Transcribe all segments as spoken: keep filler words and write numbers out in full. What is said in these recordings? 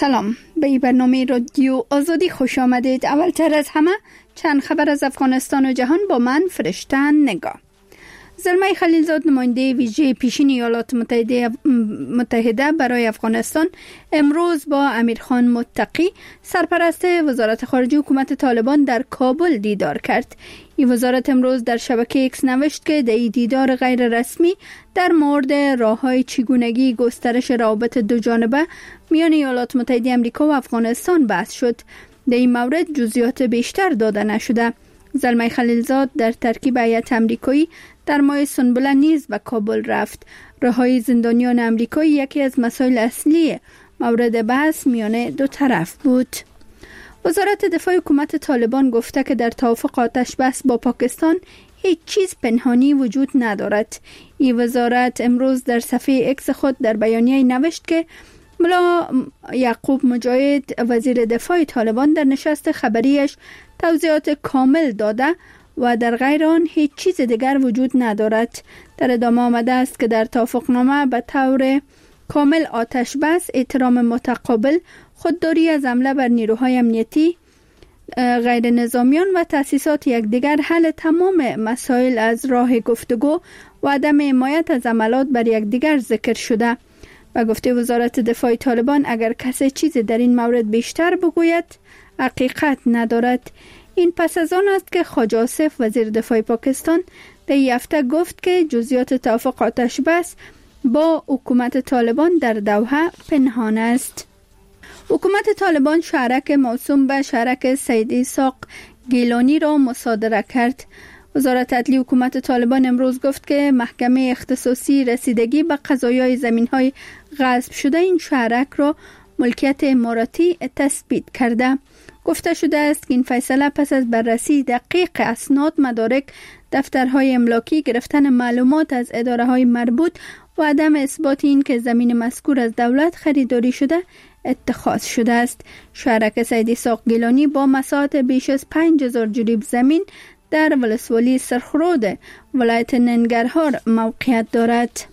سلام، به این برنامه رادیو آزادی خوش آمدید. اولتر از همه چند خبر از افغانستان و جهان با من فرشته نگاه. زلمه خلیلزاد نماینده ویژه پیشین ایالات متحده متحده برای افغانستان امروز با امیرخان متقی سرپرست وزارت خارجه حکومت طالبان در کابل دیدار کرد. این وزارت امروز در شبکه ایکس نوشت که در این دیدار غیر رسمی در مورد راه‌های چگونگی گسترش روابط دو جانبه میان ایالات متحده آمریکا و افغانستان بحث شد. در این مورد جزئیات بیشتر داده نشده. زلمه خلیلزاد در ترکیب هیئت آمریکایی در ماه سنبله نیز به کابل رفت. رهایی زندانیان آمریکایی یکی از مسائل اصلی مورد بحث میان دو طرف بود. وزارت دفاع حکومت طالبان گفته که در توافق آتش بس با پاکستان هیچ چیز پنهانی وجود ندارد. این وزارت امروز در صفحه اکس خود در بیانیه نوشت که ملا یعقوب مجاهد وزیر دفاع طالبان در نشست خبریش توضیحات کامل داده و در غیر آن هیچ چیز دیگر وجود ندارد. در ادامه آمده است که در توافقنامه به طور کامل آتش بس، احترام متقابل، خودداری از حمله بر نیروهای امنیتی، غیر نظامیان و تأسیسات یکدیگر، حل تمام مسائل از راه گفتگو و عدم حمایت از حملات بر یکدیگر ذکر شده. و گفته وزارت دفاع طالبان اگر کسی چیزی در این مورد بیشتر بگوید حقیقت ندارد. این پس از آن است که خواجه آصف وزیر دفاع پاکستان در این هفته گفت که جزئیات توافق آتش بس با حکومت طالبان در دوحه پنهان است. حکومت طالبان شهرک موسوم به شهرک سید اسحاق گیلانی را مصادره کرد. وزارت عدلیه حکومت طالبان امروز گفت که محکمه اختصاصی رسیدگی به قضایای زمین‌های غصب شده این شهرک را ملکیت اماراتی تثبیت کرده. گفته شده است که این فیصله پس از بررسی دقیق اسناد، مدارک، دفترهای املاکی، گرفتن معلومات از اداره‌های مربوط و عدم اثبات این که زمین مذکور از دولت خریداری شده اتخاذ شده است. شهرک سید اسحاق گیلانی با مساحت بیش از پنج هزار جریب زمین در ولسوالی سرخرود ولایت ننگرهار موقعیت دارد.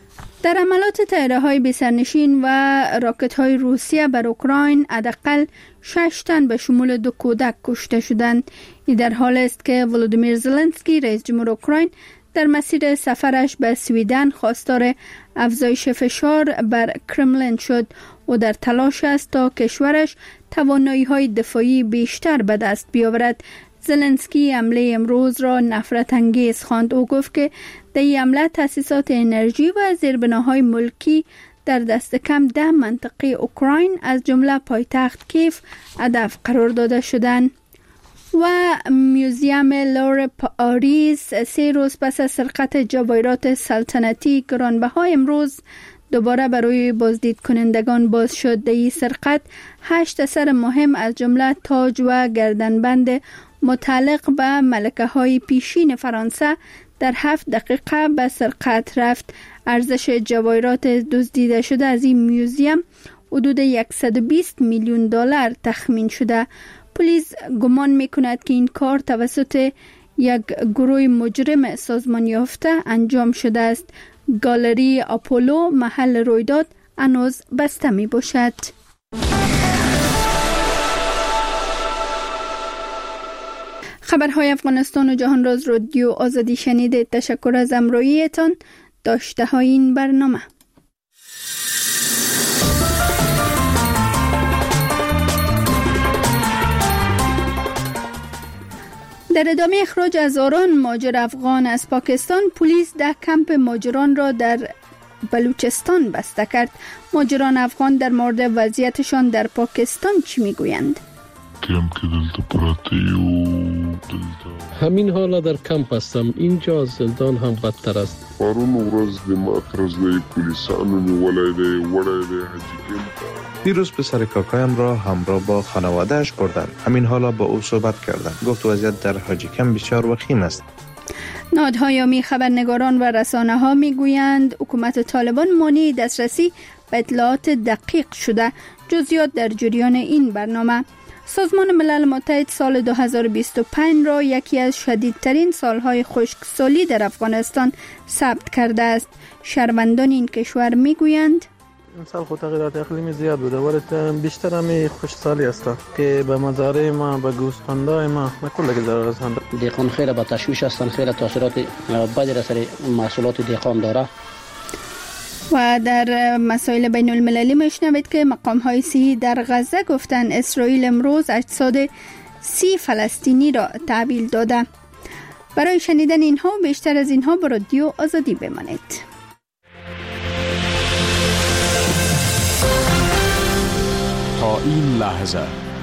در عملات طیاره‌های بی‌سرنشین و راکت‌های روسیه بر اوکراین حداقل شش تن به شمول دو کودک کشته شدند. این در حال است که ولودیمیر زلنسکی رئیس جمهور اوکراین در مسیر سفرش به سویدن خواستار افزایش فشار بر کرملین شد و در تلاش است تا کشورش توانایی‌های دفاعی بیشتر به دست بیاورد. زلنسکی حمله امروز را نفرت انگیز خواند. او گفت که در این حمله تأسیسات انرژی و زیربناهای ملکی در دست کم ده منطقه اوکراین از جمله پایتخت کیف هدف قرار داده شدند. و موزیم لور پاریس سه روز پس از سرقت جواهرات سلطنتی گرانبها امروز دوباره برای بازدید کنندگان باز شد. در این سرقت هشت اثر مهم از جمله تاج و گردنبند متعلق به ملکه های پیشین فرانسه در هفت دقیقه به سرقت رفت. ارزش جواهرات دزدیده شده از این موزیم حدود صد و بیست میلیون دلار تخمین شده. پلیس گمان میکند که این کار توسط یک گروه مجرم سازمان یافته انجام شده است. گالری آپولو محل رویداد هنوز بسته می باشد. خبرهای افغانستان و جهان را از رادیو آزادی شنیدید. تشکر از همراهیتان. داشته های این برنامه. در ادامه اخراج هزاران مهاجر افغان از پاکستان، پلیس ده کمپ مهاجران را در بلوچستان بسته کرد. مهاجران افغان در مورد وضعیتشان در پاکستان چی میگویند؟ کمپ که دلتا پراته و دلتا همین حالا در کمپ هستم. اینجا زندان هم بدتر است. پرون ورځ د ماخرز د پولیسانو نیولای دی وړای دی حاجی کمپ. دیروز پسر کاکایم را همراه با خانواده‌اش بردن. همین حالا با او صحبت کردم. گفت وضعیت در حاجی کمپ بسیار وخیم است. نهادهای خبرنگاران و رسانه‌ها میگویند حکومت طالبان مانع دسترسی به اطلاعات دقیق شده. جزئیات در جریان این برنامه. سازمان ملل متحد سال دو هزار و بیست و پنج را یکی از شدیدترین سالهای خشکسالی در افغانستان ثبت کرده است. شهروندان این کشور میگویند این سال خود تغییرات اقلیمی زیاد بوده ولی بیشتر همی خشکسالی است که به مزارع ما به گوسفندای ما به کل که ضرر رسانده. دهقان خیلی با تشویش هستن، خیلی تاثیرات بدی را سر محصولات دهقان داره. و در مسائل بین المللی میشنوید که مقام های صحی در غزه گفتن اسرائیل امروز اجساد سی فلسطینی را تحویل داده. برای شنیدن اینها و بیشتر از اینها با رادیو آزادی بمانید. تا این لحظه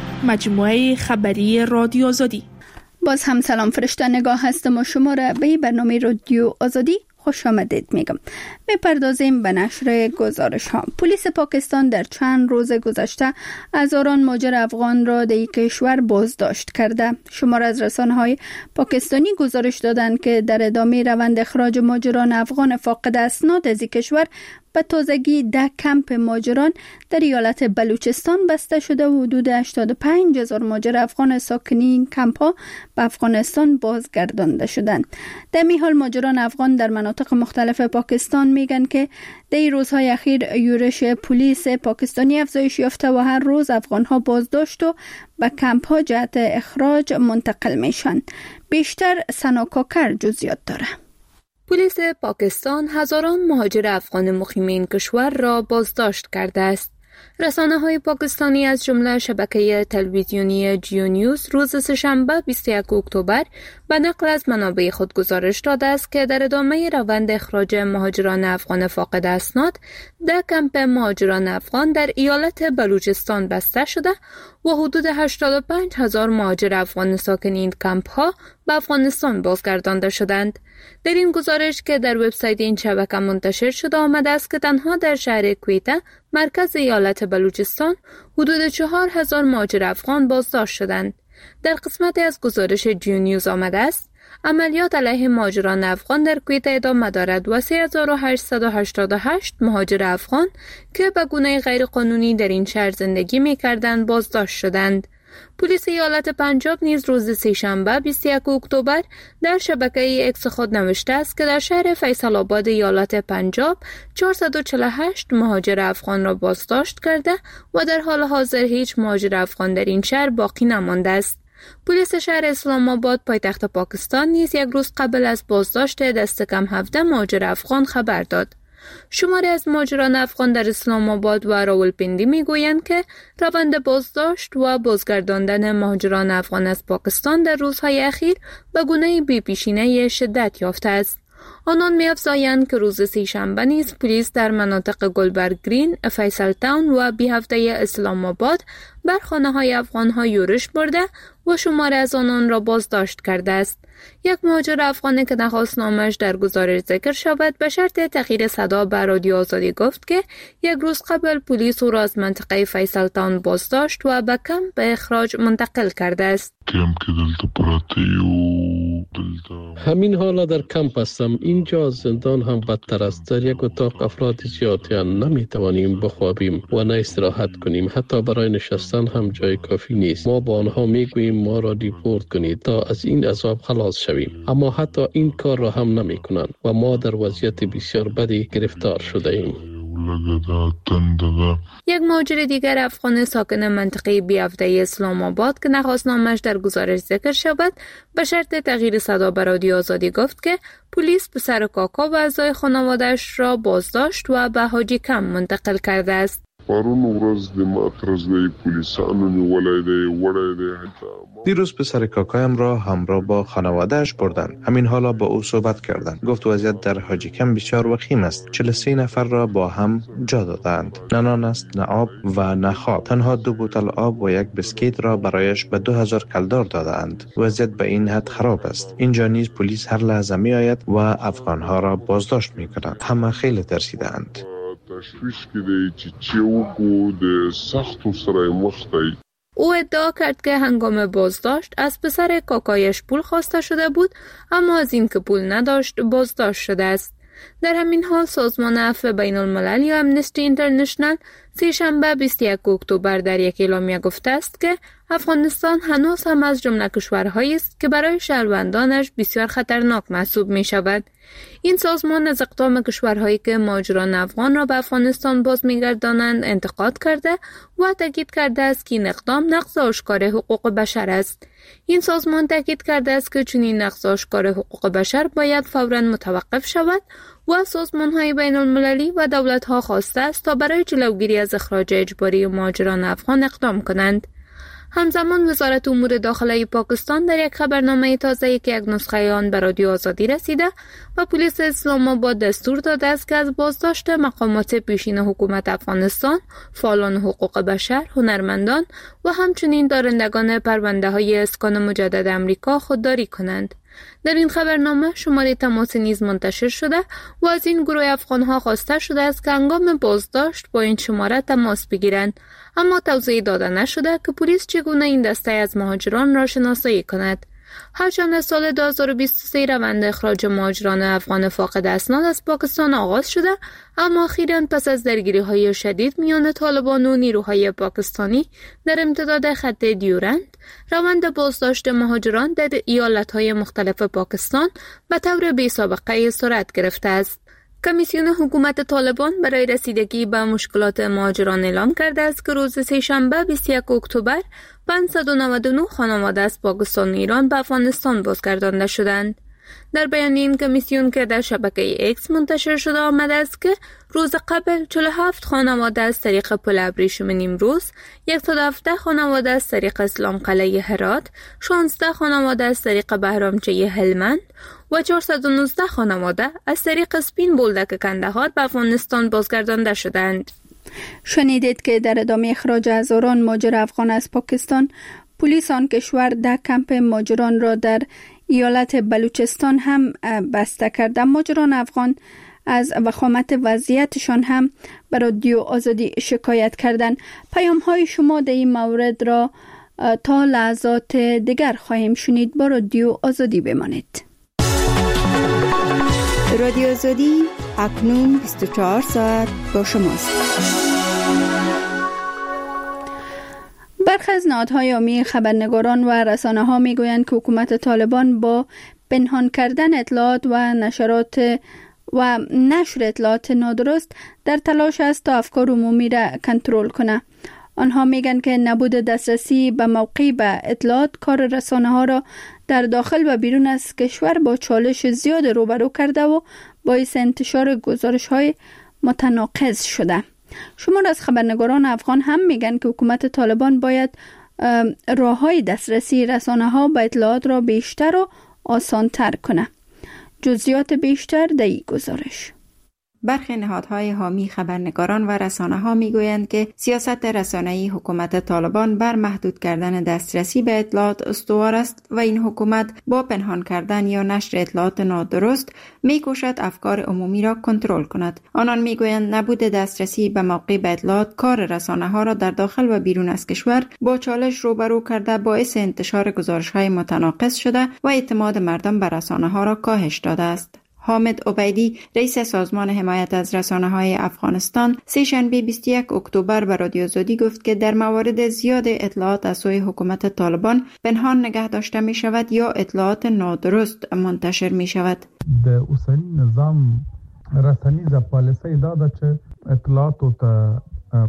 مجموعه خبری رادیو آزادی. باز هم سلام، فرشته نگاه هستم و شما را به برنامه رادیو آزادی خوش آمدید میگم. میپردازیم به نشر گزارش ها. پلیس پاکستان در چند روز گذشته هزاران مهاجر افغان را در کشور بازداشت کرده. شمار از رسانه های پاکستانی گزارش دادند که در ادامه روند اخراج مهاجران افغان فاقد اسناد از کشور به تازگی ده کمپ مهاجران در ایالت بلوچستان بسته شده و حدود هشتاد و پنج هزار مهاجر افغان ساکنین کمپ ها به افغانستان بازگردانده شدند. در این حال مهاجران افغان در مناطق مختلف پاکستان میگن که در روزهای اخیر یورش پلیس پاکستانی افزایش یافته و هر روز افغان ها بازداشت و به کمپ ها جهت اخراج منتقل میشن. بیشتر سنا کاکر جزئیات داره. پلیس پاکستان هزاران مهاجر افغان مقیم این کشور را بازداشت کرده است. رسانه های پاکستانی از جمله شبکه تلویزیونی جیو نیوز روز سه‌شنبه بیست و یکم اکتبر به نقل از منابع خود گزارش داده است که در ادامه روند اخراج مهاجران افغان فاقد اسناد ده کمپ مهاجران افغان در ایالت بلوچستان بسته شده و حدود هشتاد و پنج هزار مهاجر افغان ساکن این کمپ ها به افغانستان بازگردانده شدند. در این گزارش که در وبسایت این شبکه منتشر شده آمده است که تنها در شهر کویته مرکز ایالت بلوچستان حدود چهار هزار مهاجر افغان بازداشت شدند. در قسمتی از گزارش جیو نیوز آمده است عملیات علیه مهاجران افغان در کویته ادامه دارد و سه هزار و هشتصد و هشتاد و هشت مهاجر افغان که به گونه غیرقانونی در این شهر زندگی می‌کردند بازداشت شدند. پلیس ایالت پنجاب نیز روز سه‌شنبه بیست و یکم اکتبر در شبکه اکس خود نوشته است که در شهر فیصل آباد ایالت پنجاب چهارصد و چهل و هشت مهاجر افغان را بازداشت کرده و در حال حاضر هیچ مهاجر افغان در این شهر باقی نمانده است. پلیس شهر اسلام آباد پایتخت پاکستان نیز یک روز قبل از بازداشت دست کم هفده مهاجر افغان خبر داد. شماری از مهاجران افغان در اسلام آباد و راولپنڈی میگویند که روند بازداشت و بازگرداندن مهاجران افغان از پاکستان در روزهای اخیر به گونه بی‌پیشینه شدت یافته است. آنان می‌افزایند که روز سه‌شنبه نیز پلیس در مناطق گلبرگ گرین، فیصل تاون و بی هفته اسلام آباد بر خانه‌های افغان‌ها یورش برده و شماری از آنان را بازداشت کرده است. یک مهاجر افغانی که درخواستنامه‌اش در گزارش ذکر شود به شرط تغییر صدا به رادیو آزادی گفت که یک روز قبل پلیس او را از منطقه فیصل تاون بازداشت و به کمپ به اخراج منتقل کرده است. همین حالا در کمپ هستم. اینجا زندان هم بدتر است. در یک اتاق افراد زیادی نمیتوانیم بخوابیم و نه استراحت کنیم. حتی برای نشستن هم جای کافی نیست. ما با آنها میگوییم ما را دیپورت کنید تا از این عذاب خلاص شویم، اما حتی این کار را هم نمی کنند و ما در وضعیت بسیار بدی گرفتار شده ایم. یک مهاجر دیگر افغان ساکن منطقه بی هفته اسلام آباد که درخواستنامه‌اش در گزارش ذکر شود به شرط تغییر صدا به رادیو آزادی گفت که پلیس پسر کاکا و اعضای خانواده‌اش را بازداشت و به حاجی کم منتقل کرده است. دیروز پسر کاکایم را همراه با خانواده‌اش بردند. همین حالا با او صحبت کردند. گفت وضعیت در حاجی کم بسیار وخیم است. چهل و سه نفر را با هم جا دادند. نه نان است، نه آب و نه خواب. تنها دو بوتل آب و یک بسکیت را برایش به دو هزار کلدار دادند. وضعیت به این حد خراب است. اینجا نیز پلیس هر لحظه می آید و افغانها را بازداشت می کنند. همه خیلی ترسیدند. او ادعا کرد که هنگام بازداشت از پسر کاکایش پول خواسته شده بود، اما از این که پول نداشت بازداشت شده است. در همین حال سازمان عفو بین الملل یا امنستی اینترنشنل سه‌شنبه بیست و یکم اکتبر در یک اعلامیه گفته است که افغانستان هنوز هم از جمله کشورهایی است که برای شهروندانش بسیار خطرناک محسوب می شود. این سازمان از اقدام کشورهایی که مهاجران افغان را به افغانستان باز می‌گردانند انتقاد کرده و تاکید کرده است که این اقدام نقض آشکار حقوق بشر است. این سازمان تاکید کرده است که چنین نقض آشکار حقوق بشر باید فوراً متوقف شود و سازمان‌های بین‌المللی و دولت‌ها خواسته است تا برای جلوگیری از اخراج اجباری مهاجران افغان اقدام کنند. همزمان وزارت امور داخلی پاکستان در یک خبرنامه تازه‌ای که یک نسخه آن به رادیو آزادی رسیده و پلیس اسلام آباد دستور داده است که از بازداشت مقامات پیشین حکومت افغانستان، فعالان حقوق بشر، هنرمندان و همچنین دارندگان پرونده‌های اسکان مجدد امریکا خودداری کنند. در این خبرنامه شماره تماس نیز منتشر شده و از این گروه افغان‌ها خواسته شده است که هنگام بازداشت با این شماره تماس بگیرند، اما توضیح داده نشده که پلیس چگونه این دسته از مهاجران را شناسایی کند. هرچند از سال دو هزار و بیست و سه روند اخراج مهاجران افغان فاقد اسناد از پاکستان آغاز شده، اما اخیراً پس از درگیری‌های شدید میان طالبان و نیروهای پاکستانی در امتداد خط دیورند، روند بازداشت مهاجران در ایالت‌های مختلف پاکستان به طور بی‌سابقه سرعت گرفته است. کمیسیون حکومت طالبان برای رسیدگی به مشکلات مهاجران اعلام کرده است که روز سه‌شنبه بیست و یکم اکتبر پانصد و نود و نه خانواده از پاکستان و ایران به افغانستان بازگردانده شدند. در بیان این کمیسیون که در شبکه ایکس منتشر شده آمده است که روز قبل چهل و هفت خانواده از طریق پل ابریشم نیمروز، صد و هفده خانواده از طریق اسلام قلعه هرات، شانزده خانواده از طریق بهرامچه هلمند و چهارصد و نوزده خانواده از طریق سپین بولدک کندهار به افغانستان بازگردانده شدند. شنیدید که در ادامه اخراج هزاران مهاجر افغان از پاکستان، پلیس آن کشور ده کمپ مهاجران را در ایالت بلوچستان هم بسته کرده. مهاجران افغان از وخامت وضعیتشان هم به رادیو آزادی شکایت کردند. پیام های شما در این مورد را تا لحظات دیگر خواهیم شنید. با رادیو آزادی بمانید. رادیو آزادی اکنون بیست و چهار ساعت با شماست. برخی از نهادهای عمومی خبرنگاران و رسانه‌ها می‌گویند که حکومت طالبان با پنهان کردن اطلاعات و نشرات و نشر اطلاعات نادرست در تلاش است تا افکار عمومی را کنترل کنه. آنها میگن که نبود دسترسی به موقع به اطلاعات کار رسانه‌ها را در داخل و بیرون از کشور با چالش زیاد روبرو کرده و باعث انتشار گزارش‌های متناقض شده. شمار از خبرنگاران افغان هم میگن که حکومت طالبان باید راه‌های دسترسی رسانه‌ها به اطلاعات را بیشتر و آسان‌تر کنه. جزئیات بیشتر در این گزارش. برخی نهادهای حامی خبرنگاران و رسانه‌ها میگویند که سیاست رسانه‌ای حکومت طالبان بر محدود کردن دسترسی به اطلاعات استوار است و این حکومت با پنهان کردن یا نشر اطلاعات نادرست میکوشد افکار عمومی را کنترل کند. آنان میگویند نبود دسترسی به موقع به اطلاعات کار رسانه‌ها را در داخل و بیرون از کشور با چالش روبرو کرده باعث انتشار گزارش‌های متناقض شده و اعتماد مردم به رسانه‌ها را کاهش داده است. حامد عبیدی رئیس سازمان حمایت از رسانه‌های افغانستان سه‌شنبه بیست و یکم اکتبر به رادیو آزادی گفت که در موارد زیاد اطلاعات از سوی حکومت طالبان پنهان نگه داشته می شود یا اطلاعات نادرست منتشر می شود. د اوسنی نظام رسنیز پالیسی داده چې اطلاعاتو ته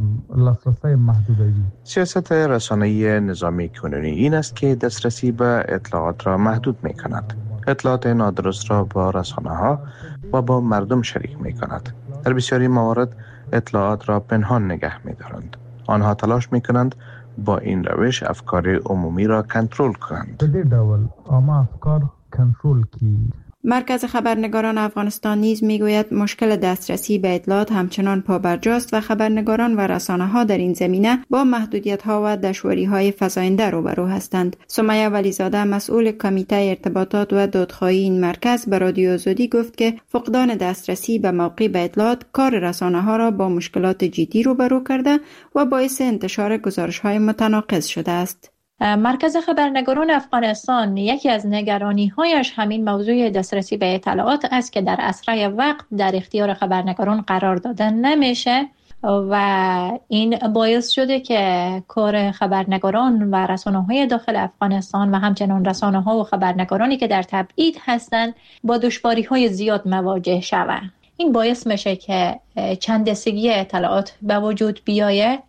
لاسرسی محدودی. سیاست رسانه‌ای نظامی کنونی این است که دسترسی به اطلاعات را محدود می کند. اطلاعات نادرست را با رسانه‌ها و با مردم شریک می کند. در بسیاری موارد اطلاعات را پنهان نگه می دارند. آنها تلاش می کنند با این روش افکار عمومی را کنترل کنند. به ډول عامه افکار کنترل کی. مرکز خبرنگاران افغانستان نیز میگوید مشکل دسترسی به اطلاعات همچنان پابرجاست و خبرنگاران و رسانه‌ها در این زمینه با محدودیت‌ها و دشواری‌های فزاینده روبرو هستند. سمیه ولیزاده مسئول کمیته ارتباطات و دادخواهی این مرکز به رادیو آزادی گفت که فقدان دسترسی به موقع به اطلاعات کار رسانه‌ها را با مشکلات جدی روبرو کرده و باعث انتشار گزارش‌های متناقض شده است. مرکز خبرنگاران افغانستان یکی از نگرانی‌هایش همین موضوع دسترسی به اطلاعات است که در اسرع وقت در اختیار خبرنگاران قرار داده نمیشه و این باعث شده که کار خبرنگاران و رسانه‌های داخل افغانستان و همچنان رسانه‌ها و خبرنگارانی که در تبعید هستند با دشواری‌های زیاد مواجه شوند. این باعث میشه که چند دستگی اطلاعات به وجود بیاید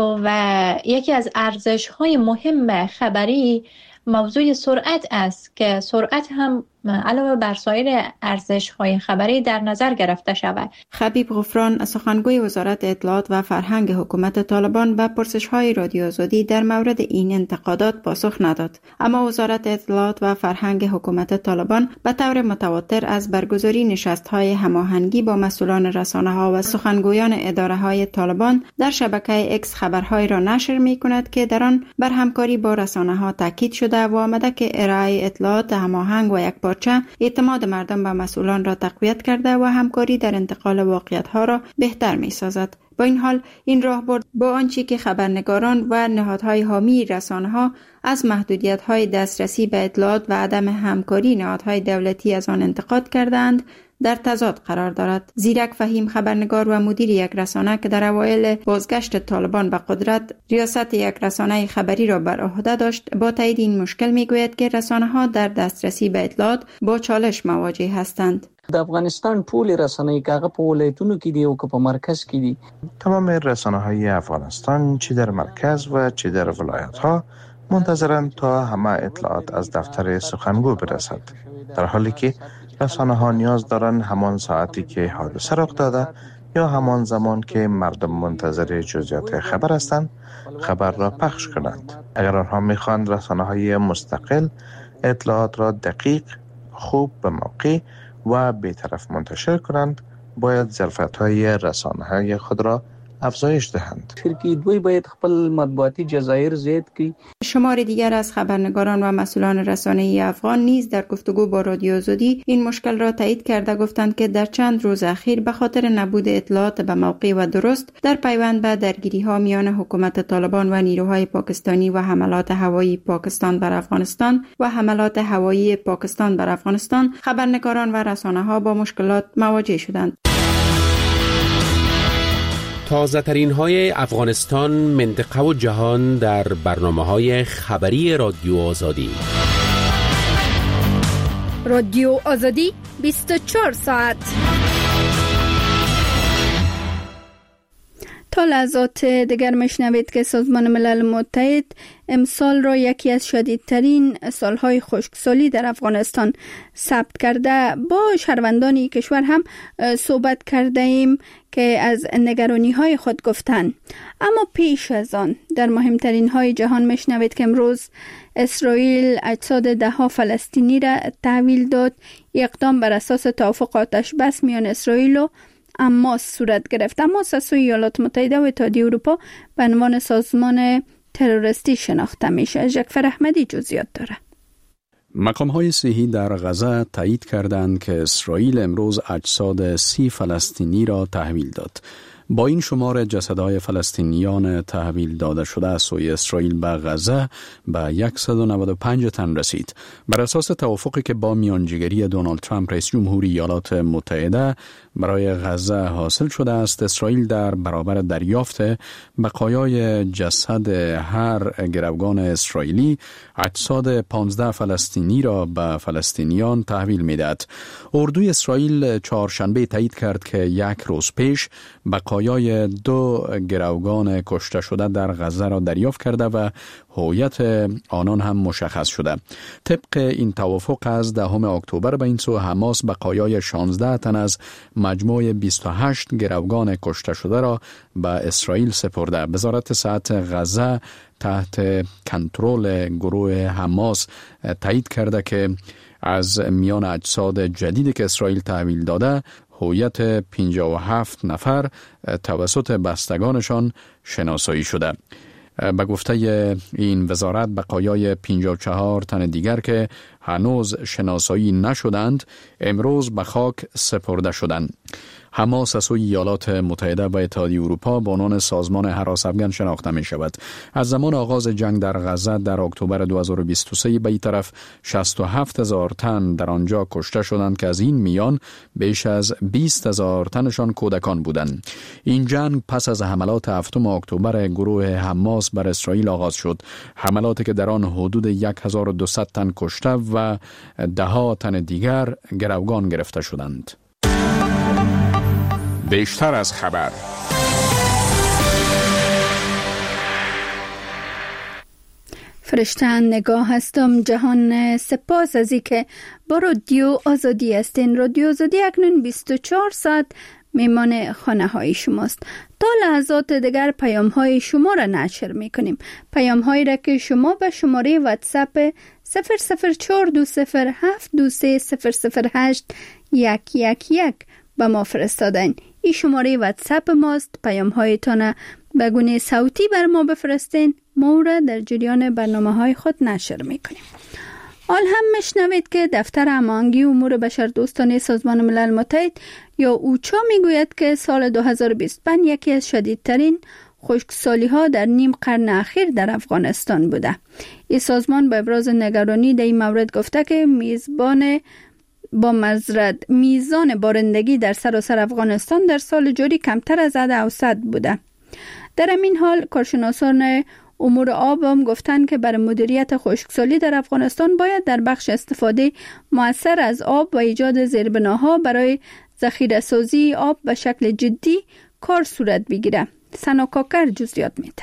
و یکی از ارزش‌های مهم خبری موضوع سرعت است که سرعت هم علاوه بر سایر ارزش‌های خبری در نظر گرفته شود. خبیب غفران سخنگوی وزارت اطلاعات و فرهنگ حکومت طالبان به پرسش‌های رادیو آزادی در مورد این انتقادات پاسخ نداد، اما وزارت اطلاعات و فرهنگ حکومت طالبان به طور متواتر از برگزاری نشست‌های هماهنگی با مسئولان رسانه‌ها و سخنگویان اداره‌های طالبان در شبکه اکس خبرهای را نشر می‌کند که در آن بر همکاری با رسانه‌ها تاکید شده و آمده که ارائه اطلاعات هماهنگ و یکپارچه اعتماد مردم به مسئولان را تقویت کرده و همکاری در انتقال واقعیت‌ها را بهتر می‌سازد. با این حال این راهبرد با آنچه که خبرنگاران و نهادهای حامی رسانه‌ها از محدودیت‌های دسترسی به اطلاعات و عدم همکاری نهادهای دولتی از آن انتقاد کردند در تضاد قرار دارد. زیرک فهیم خبرنگار و مدیر یک رسانه که در اوایل بازگشت طالبان به قدرت ریاست یک رسانه خبری را بر عهده داشت، با تایید این مشکل میگوید که رسانه‌ها در دسترسی به اطلاعات با چالش مواجه هستند. د افغانستان ټول رسنۍ کاغه په ولایتونو کې دي او که په مرکز کې دي. تمام رسانه‌های افغانستان چه در مرکز و چه در ولایت‌ها منتظرند تا همه اطلاعات از دفتر سخنگو برسد، در حالی که رسانه‌ها نیاز دارند همان ساعتی که حادثه رخ داده یا همان زمان که مردم منتظر جزئیات خبر هستند خبر را پخش کنند. اگر آنها می‌خواهند رسانه‌های مستقل اطلاعات را دقیق، خوب، به موقع و بی‌طرف منتشر کنند، باید ظرفیت‌های رسانه‌های خود را افزایش دهند. شرکت دوی باید خپل مطبوعاتی جزایر زیاد کړي. شمار دیگر از خبرنگاران و مسئولان رسانه‌ای افغان نیز در گفتگو با رادیو آزادی این مشکل را تایید کرده گفتند که در چند روز اخیر به خاطر نبود اطلاعات به موقع و درست در پیوند به درگیری‌ها میان حکومت طالبان و نیروهای پاکستانی و حملات هوایی پاکستان بر افغانستان و حملات هوایی پاکستان بر افغانستان، خبرنگاران و رسانه‌ها با مشکلات مواجه شدند. تازه ترین های افغانستان، منطقه و جهان در برنامه های خبری رادیو آزادی. رادیو آزادی بیست و چهار ساعت. تا لحظات دیگر میشنوید که سازمان ملل متحد امسال را یکی از شدیدترین سالهای خشکسالی در افغانستان ثبت کرده. با شهروندان کشور هم صحبت کرده ایم که از نگرانی های خود گفتند. اما پیش از آن در مهمترین های جهان میشنوید که امروز اسرائیل اجساد ده ها فلسطینی را تحویل داد. اقدام بر اساس توافق آتش بس میان اسرائیل و حماس صورت گرفت. حماس از سوی ایالات متحده و اتحادیه اروپا به عنوان سازمان تروریستی شناخته میشه. جعفر احمدی جزئیات داره. مقام‌های صحی در غزه تایید کردند که اسرائیل امروز اجساد سی فلسطینی را تحویل داد. با این شمار جسدهای فلسطینیان تحویل داده شده از سوی اسرائیل به غزه به صد و نود و پنج تن رسید. بر اساس توافقی که با میانجیگری دونالد ترامپ رئیس جمهوری ایالات متحده برای غزه حاصل شده است، اسرائیل در برابر دریافت بقایای جسد هر گروگان اسرائیلی اجساد پانزده فلسطینی را به فلسطینیان تحویل می‌دهد. اردوی اسرائیل چهارشنبه تایید کرد که یک روز پیش بقایای دو گروگان کشته شده در غزه را دریافت کرده و هویت آنان هم مشخص شده. طبق این توافق از دهم اکتبر به این سو حماس بقایای شانزده تن از مجموع بیست و هشت گروگان کشته شده را به اسرائیل سپرده. وزارت صحت غزه تحت کنترل گروه حماس تایید کرده که از میان اجساد جدیدی که اسرائیل تحویل داده هویت پنجاه و هفت نفر توسط بستگانشان شناسایی شده. به گفته این وزارت بقایای پنجاه و چهار تن دیگر که هنوز شناسایی نشدند امروز به خاک سپرده شدند. حماس از سوی ایالات متحده و اتحادیه اروپا با عنوان سازمان هراس افغان شناخته می شود. از زمان آغاز جنگ در غزه در اکتبر دو هزار و بیست و سه به این طرف شصت و هفت هزار تن در آنجا کشته شدند که از این میان بیش از بیست هزار تنشان کودکان بودند. این جنگ پس از حملات هفتم اکتبر گروه حماس بر اسرائیل آغاز شد. حملاتی که در آن حدود یک هزار و دویست تن کشته و ده ها تن دیگر گروگان گرفته شدند. بیشتر از خبر. فرشته نگاه هستم. جهان سپاس از اینکه با رادیو آزادی هستین. رادیو آزادی اکنون بیست و چهار ساعت میمان خانه های شماست. تا لحظات دیگر پیام های شما را نشر میکنیم. پیام هایی را که شما به شماره واتساپ صفر صفر چهار دو صفر هفت دو سه صفر صفر هشت یک یک یک به ما فرستادن. این شماره واتساپ ماست. پیام هایتان به گونه صوتی بر ما بفرستین. ما را در جریان برنامه های خود نشر میکنیم. حال هم میشنوید که دفتر هماهنگی امور بشردوستانه سازمان ملل متحد یا اوچا میگوید که سال دو هزار و بیست و پنج یکی از شدیدترین خشکسالی ها در نیم قرن اخیر در افغانستان بوده. این سازمان به ابراز نگرانی در این مورد گفته که میزبان با مزرد میزان بارندگی در سراسر افغانستان در سال جاری کمتر از حد اوسط بوده. در این حال کارشناسان امور آب هم گفتند که برای مدیریت خشکسالی در افغانستان باید در بخش استفاده مؤثر از آب و ایجاد زیربناها برای ذخیره سازی آب به شکل جدی کار صورت بگیره. سنا کاکر جزئیات میده.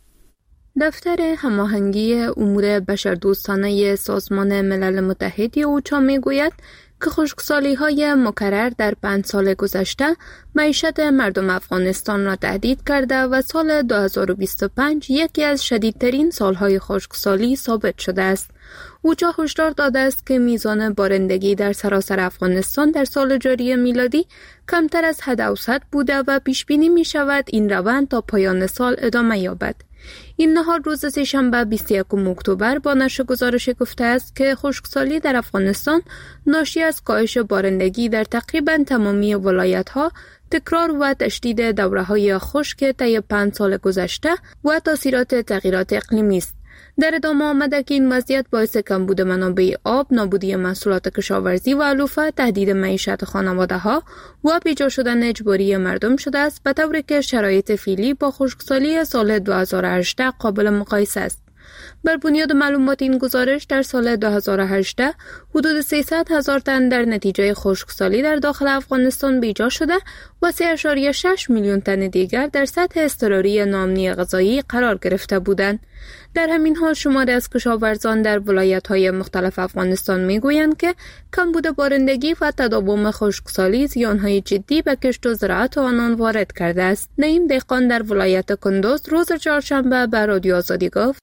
دفتر هماهنگی امور بشردوستانه سازمان ملل متحد اوچا میگوید که خشکسالی‌های مکرر در پنج سال گذشته معیشت مردم افغانستان را تهدید کرده و سال دو هزار و بیست و پنج یکی از شدیدترین سالهای خشکسالی ثابت شده است. اوچا هشدار داده است که میزان بارندگی در سراسر افغانستان در سال جاری میلادی کمتر از حد اوسط بوده و پیش بینی می شود این روند تا پایان سال ادامه یابد. این نهار روز سه‌شنبه بیست و یکم اکتبر با نشر گزارش گفته است که خشکسالی در افغانستان ناشی از کاهش بارندگی در تقریباً تمامی ولایت‌ها، تکرار و تشدید دوره‌های خشک طی پنج سال گذشته و تاثیرات تغییرات اقلیمی است. در ادامه آمده که این وضعیت باعث کمبود منابع آب، نابودی محصولات کشاورزی و علوفه، تهدید معیشت خانواده‌ها و بیجا شدن اجباری مردم شده است، به طوری که شرایط فعلی با خشکسالی سال دو هزار و هجده قابل مقایسه است. بر بنیاد معلومات این گزارش در سال دو هزار و هجده حدود سیصد هزار تن در نتیجه خشکسالی در داخل افغانستان بیجا شده و سه ممیز شش میلیون تن دیگر در سطح اضطراری ناامنی غذایی قرار گرفته بودند. در همین حال شماری از کشاورزان در ولایت‌های مختلف افغانستان میگویند که کمبود بارندگی و تداوم خشکسالی زیان‌های جدی به کشت و زراعت آنان وارد کرده است. نعیم دهقان در ولایت کندوز روز چهارشنبه به رادیو آزادی گفت: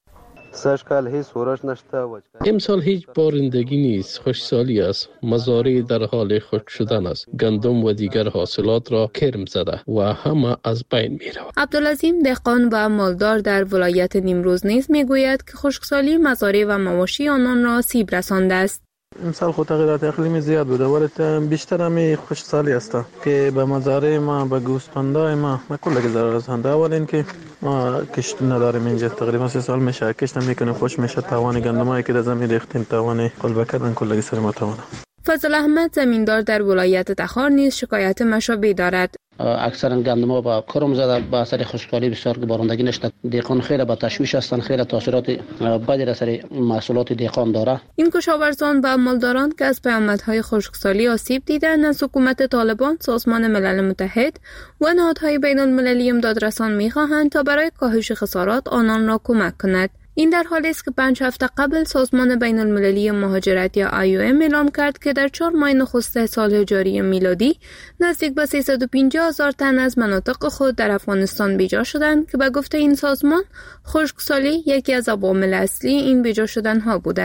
امسال هیچ بارندگی نیست، خشکسالی است. مزارع در حال خشک شدن است. گندم و دیگر حاصلات را کرم زده و همه از بین می رود. عبدالعظیم دهقان و مالدار در ولایت نیمروز نیز می گوید که خشکسالی مزارع و مواشی آنان را آسیب رسانده است. امسال خود تغییرات اقلیمی زیاد بوده ولی بیشتر همی خشکسالی است که به مزارع ما، به گوسفندای ما و کل ضرر رسانده. اول اینکه ما کشت نداریم اینجا، تقریبا سه سال میشه کشت نمیکنیم، خوش میشه. توان گندمایی که در زمین ریختیم، توان قلبه کردن کل سر ما توانه. فضل احمد زمیندار در ولایت تخار نیز شکایت مشابه دارد. اکثرا گندم‌ها با کرم زده به اثر خشکسالی بسیار بارندگی نشده. دهقان خیلی با تشویش هستند، خیلی تاثیرات بدی در سر محصولات دهقان داره. این کشاورزان و مالداران که از پیامدهای خشکسالی آسیب دیدند از حکومت طالبان، سازمان ملل متحد و نهادهای بین المللی امدادرسان می‌خواهند تا برای کاهش خسارات آنان را کمک کند. این در حالی است که پنج هفته قبل سازمان بین المللی مهاجرت یا آی او ام اعلام کرد که در چهار ماه نخست سال جاری میلادی نزدیک به سیصد و پنجاه هزار تن از مناطق خود در افغانستان بیجا شدند که به گفته این سازمان خشکسالی یکی از عوامل اصلی این بیجا شدن ها بوده است.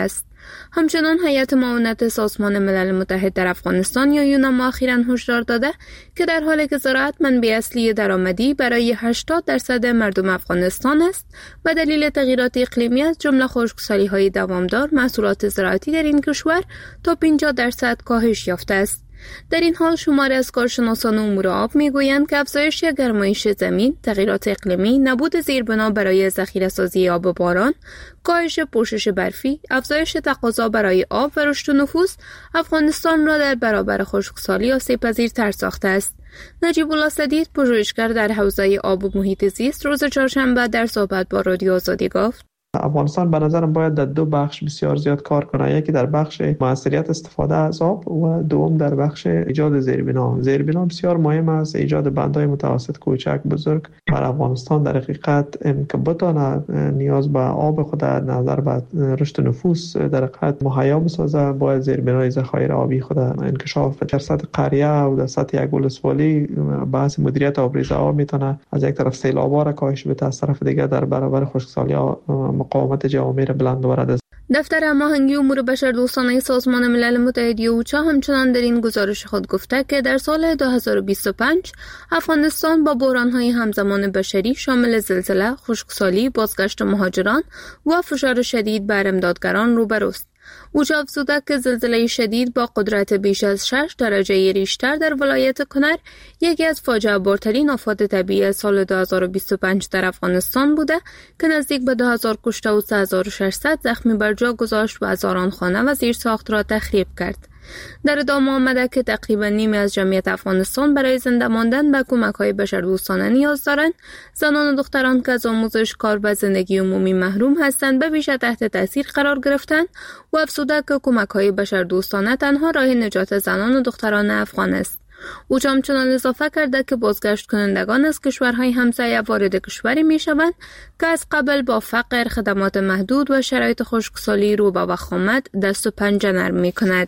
همچنان هیئت معاونت سازمان ملل متحد در افغانستان یا یوناما اخیراً هشدار داده که در حالی که زراعت منبع اصلی درآمدی برای هشتاد درصد مردم افغانستان است و دلیل تغییرات اقلیمی از جمله خشکسالی‌های دوامدار، محصولات زراعتی در این کشور تا پنجاه درصد کاهش یافته است. در این حال شماری از کارشناسان امور آب میگویند که افزایش گرمایش زمین، تغییرات اقلیمی، نبود زیربنا برای ذخیره‌سازی آب باران، کاهش پوشش برفی، افزایش تقاضا برای آب و رشد نفوس افغانستان را در برابر خشکسالی آسیب‌پذیرتر ساخته است. نجیب الله سدید، پژوهشگر در حوزه آب و محیط زیست، روز چهارشنبه در صحبت با رادیو آزادی گفت: افغانستان به نظرم باید در دو بخش بسیار زیاد کار کنه. یکی در بخش موثریت استفاده از آب و دوم در بخش ایجاد زیربنا. زیربنا بسیار مهم است. ایجاد بندهای متوسط، کوچک، بزرگ بر افغانستان در حقیقت که بتونه نیاز به آب خود در نظر به رشد نفوس در حقیقت مهیا بسازه، باید زیربنای ذخایر آبی خود انکشاف در سطح قریه و در سطح یک ولسوالی بحث مدیریت آبریزه ها میتونه از یک طرف سیلاب‌ها را کاهش بده، از طرف دیگر در برابر خشکسالی مقاومت جوامع را بلند آورد. دفتر هماهنگی امور بشردوستانه سازمان ملل متحد اوچا همچنان در این گزارش خود گفته که در سال دو هزار و بیست و پنج افغانستان با بحران‌های همزمان بشری شامل زلزله، خشکسالی، بازگشت مهاجران و فشار شدید بر امدادگران روبروست. اوچا افزوده که زلزله شدید با قدرت بیش از شش درجه ریشتر در ولایت کنر یکی از فاجعه بارترین آفات طبیعی سال دو هزار و بیست و پنج در افغانستان بوده که نزدیک به دو هزار کشته و سه هزار و ششصد زخمی بر جا گذاشت و هزاران خانه و زیرساخت را تخریب کرد. در ادامه آمده که تقریبا نیمی از جمعیت افغانستان برای زنده ماندن به کمک‌های بشردوستانه نیاز دارند. زنان و دختران که از آموزش، کار و زندگی عمومی محروم هستند به ویژه تحت تاثیر قرار گرفتند و افزوده که کمک‌های بشردوستانه تنها راه نجات زنان و دختران افغان است. او همچنان اضافه کرده که بازگشت کنندگان از کشورهای همسایه وارد کشوری میشوند که از قبل با فقر، خدمات محدود و شرایط خشکسالی رو به وخامت دست و پنجه نرم می‌کند.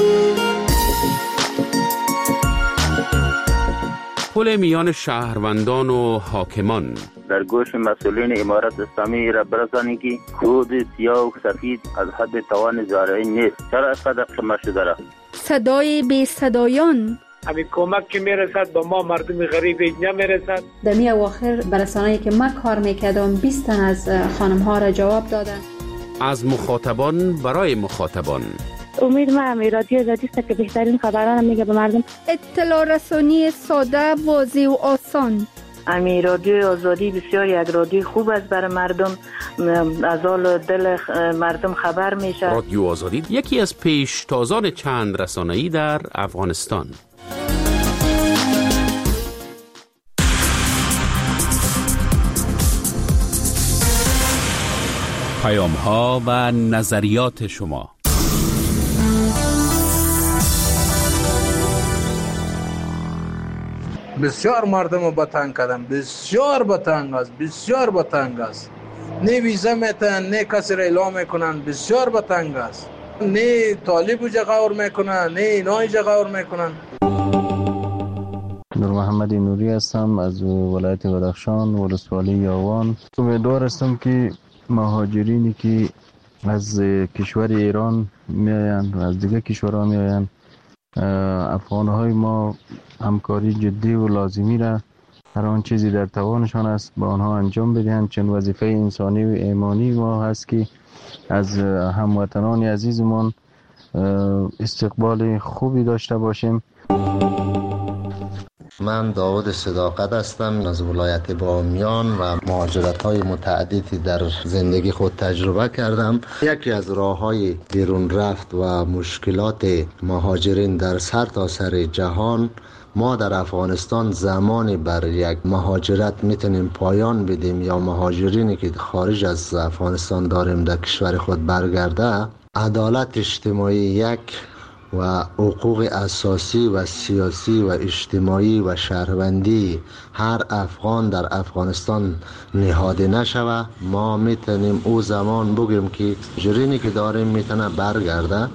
پل میان شهروندان و حاکمان در گوش مسئولین امارت اسلامی را برسانید که خود سیاه و سفید از حد توان زارعین نیست. چرا از قدر قمه شده را؟ صدای بی صدایان همین کمک که میرسد با ما مردم غریب اینجا میرسد. در می اواخر برسانه‌ای که من کار میکردم بیست تن از خانم ها را جواب دادن. از مخاطبان برای مخاطبان. امید ما هم رادیو آزادی است که بهترین خبران میگه به مردم. اطلاع رسانی ساده، واضح و آسان. امی رادیو آزادی بسیار یک رادیو خوب است برای مردم، از حال دل مردم خبر میشه. رادیو آزادی یکی از پیشتازان چند رسانه‌ای در افغانستان. پیام‌ها و نظریات شما. بسیار مردم رو بتنگ کردن، بسیار بتنگ است، بسیار بتنگ است. نه ویزا میتن، نه کسی را اعلام میکنن، بسیار بتنگ است. نه طالب رو جغور میکنن، نه اینای جغور میکنن. نور محمد نوری هستم از ولایت بدخشان، ولسوالی یاوان. امیدوار هستم که مهاجرینی که از کشور ایران میآیند و از دیگه کشورها میآیند، افغان‌های ما همکاری جدی و لازمی را هر آن چیزی در توانشان است با آنها انجام بدهند، چون وظیفه انسانی و ایمانی ما هست که از هموطنان عزیزمان استقبال خوبی داشته باشیم. من داود صداقت هستم از ولایت بامیان و مهاجرت‌های متعددی در زندگی خود تجربه کردم. یکی از راه‌های بیرون رفت و مشکلات مهاجرین در سرتاسر جهان، ما در افغانستان زمانی بر یک مهاجرت میتونیم پایان بدیم یا مهاجرینی که خارج از افغانستان داریم در کشور خود برگرده، عدالت اجتماعی یک و حقوق اساسی و سیاسی و اجتماعی و شهروندی هر افغان در افغانستان نهاده نشوه، ما میتونیم او زمان بگیم که جرینی که داریم میتونه برگرده.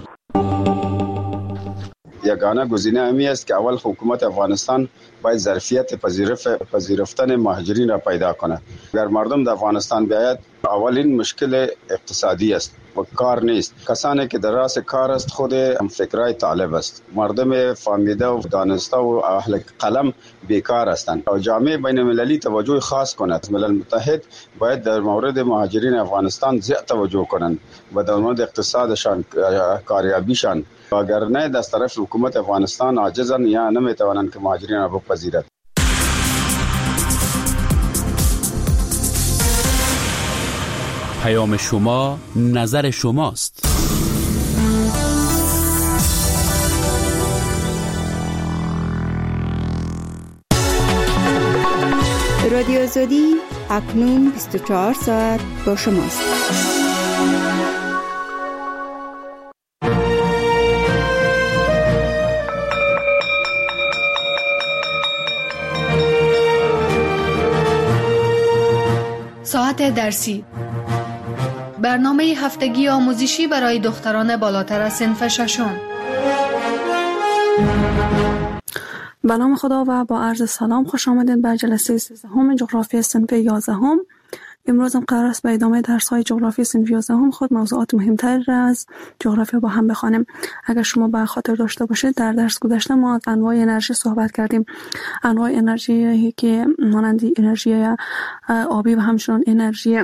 یگانه گزینه امی است که اول حکومت افغانستان باید ظرفیت پذیرفتن مهاجرین را پیدا کنه. اگر مردم در افغانستان بیاید، اولین مشکل اقتصادی است. و کار نیست. کسانی که در راس کار است خود هم فکرای طالب است. مردم فهمیده و دانسته و اهل قلم بیکار هستند. و جامعه بین المللی توجه خاص کند. ملل متحد باید در مورد مهاجرین افغانستان زیاد توجه کنند و در مورد اقتصادشان، کاریابیشان. اگر نه از طرف حکومت افغانستان عاجزند یا نمیتوانند که مهاجرین را بپذیرد. پیام شما، نظر شماست. رادیو آزادی اکنون بیست و چهار ساعت با شماست. ساعت درسی، برنامه هفتگی آموزشی برای دختران بالاتر از صنف ششم. به نام خدا و با عرض سلام خوش آمدید به جلسه سیزدهم جغرافی صنف یازدهم. امروز هم قرار است به ادامه درس‌های جغرافی صنف یازدهم خود موضوعات مهمتر از جغرافیا با هم بخوانیم. اگر شما به خاطر داشته باشید در درس گذشته ما از انواع انرژی صحبت کردیم. انواع انرژی که مانند انرژی آبی و همچنین انرژی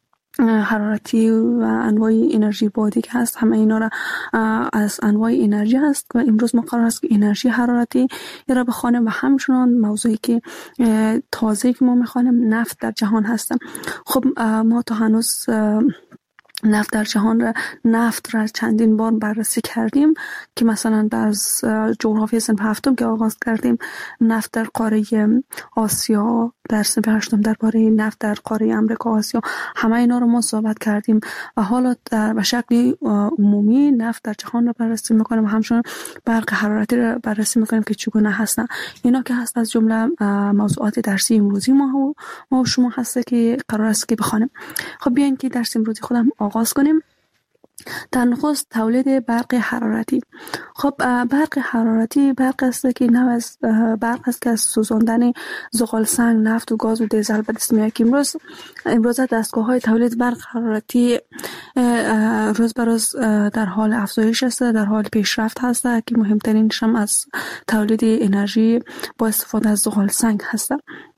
حرارتی و انواع انرژی بادی که هست، همه اینا را از انواع انرژی هست و امروز ما قرار است که انرژی حرارتی را بخوانیم و همچنان موضوعی که تازه که ما میخوانیم نفت در جهان هست. خب ما تا هنوز نفت در جهان را نفت را چندین بار بررسی کردیم که مثلا در جغرافی صنف هفتم که آغاز کردیم نفت در قاره آسیا، در صنف هشتم درباره نفت در قاره امریکا آسیا، همه اینا رو ما صحبت کردیم و حالا در به شکل عمومی نفت در جهان را بررسی میکنیم و همچنین برق حرارتی را بررسی میکنیم که چگونه هستن. اینا که هست از جمله موضوعات درسی امروزی ما ما و شما هست که قرار است که بخوانیم. خب بیاین که درس امروزی خودم آغاز کنیم. در نخست تولید برق حرارتی. خب برق حرارتی برق است که نوع از برق است که از سوزاندن زغال سنگ، نفت و گاز و دیزل به دست میاد. امروز امروز دستگاه‌های تولید برق حرارتی روز به روز در حال افزایش است، در حال پیشرفت هست که مهمترینش هم از تولید انرژی با استفاده از زغال سنگ هست.